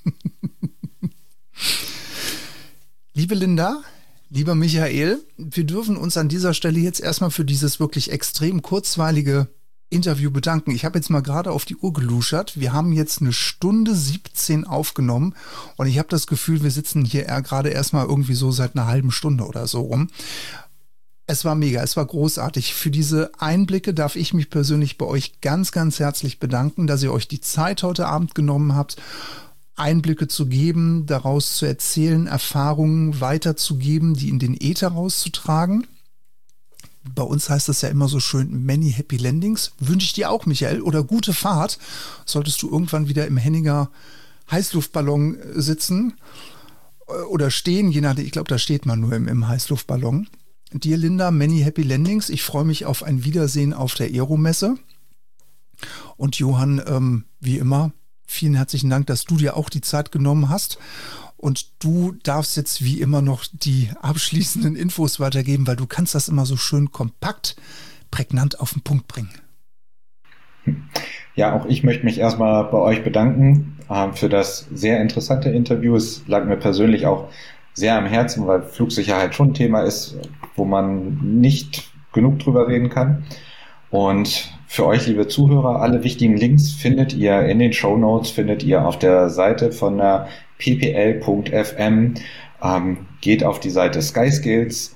Liebe Linda, lieber Michael, wir dürfen uns an dieser Stelle jetzt erstmal für dieses wirklich extrem kurzweilige Interview bedanken. Ich habe jetzt mal gerade auf die Uhr geluschert. Wir haben jetzt 1:17 aufgenommen und ich habe das Gefühl, wir sitzen hier gerade erstmal irgendwie so seit einer halben Stunde oder so rum. Es war mega, es war großartig. Für diese Einblicke darf ich mich persönlich bei euch ganz, ganz herzlich bedanken, dass ihr euch die Zeit heute Abend genommen habt, Einblicke zu geben, daraus zu erzählen, Erfahrungen weiterzugeben, die in den Äther rauszutragen. Bei uns heißt das ja immer so schön, many happy landings. Wünsche ich dir auch, Michael, oder gute Fahrt. Solltest du irgendwann wieder im Henninger Heißluftballon sitzen oder stehen, je nachdem, ich glaube, da steht man nur im Heißluftballon. Dir, Linda, many happy landings. Ich freue mich auf ein Wiedersehen auf der Aeromesse. Und Johann, wie immer, vielen herzlichen Dank, dass du dir auch die Zeit genommen hast. Und du darfst jetzt wie immer noch die abschließenden Infos weitergeben, weil du kannst das immer so schön kompakt, prägnant auf den Punkt bringen. Ja, auch ich möchte mich erstmal bei euch bedanken für das sehr interessante Interview. Es lag mir persönlich auch sehr am Herzen, weil Flugsicherheit schon ein Thema ist, wo man nicht genug drüber reden kann. Und für euch, liebe Zuhörer, alle wichtigen Links findet ihr in den Shownotes, findet ihr auf der Seite von der ppl.fm. Geht auf die Seite SkySkills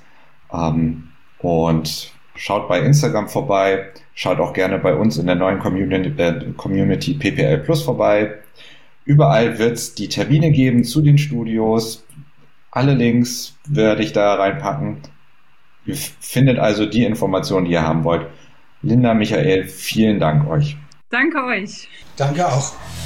und schaut bei Instagram vorbei. Schaut auch gerne bei uns in der neuen Community PPL Plus vorbei. Überall wird es die Termine geben zu den Studios. Alle Links werde ich da reinpacken. Ihr findet also die Informationen, die ihr haben wollt. Linda, Michael, vielen Dank euch. Danke euch. Danke auch.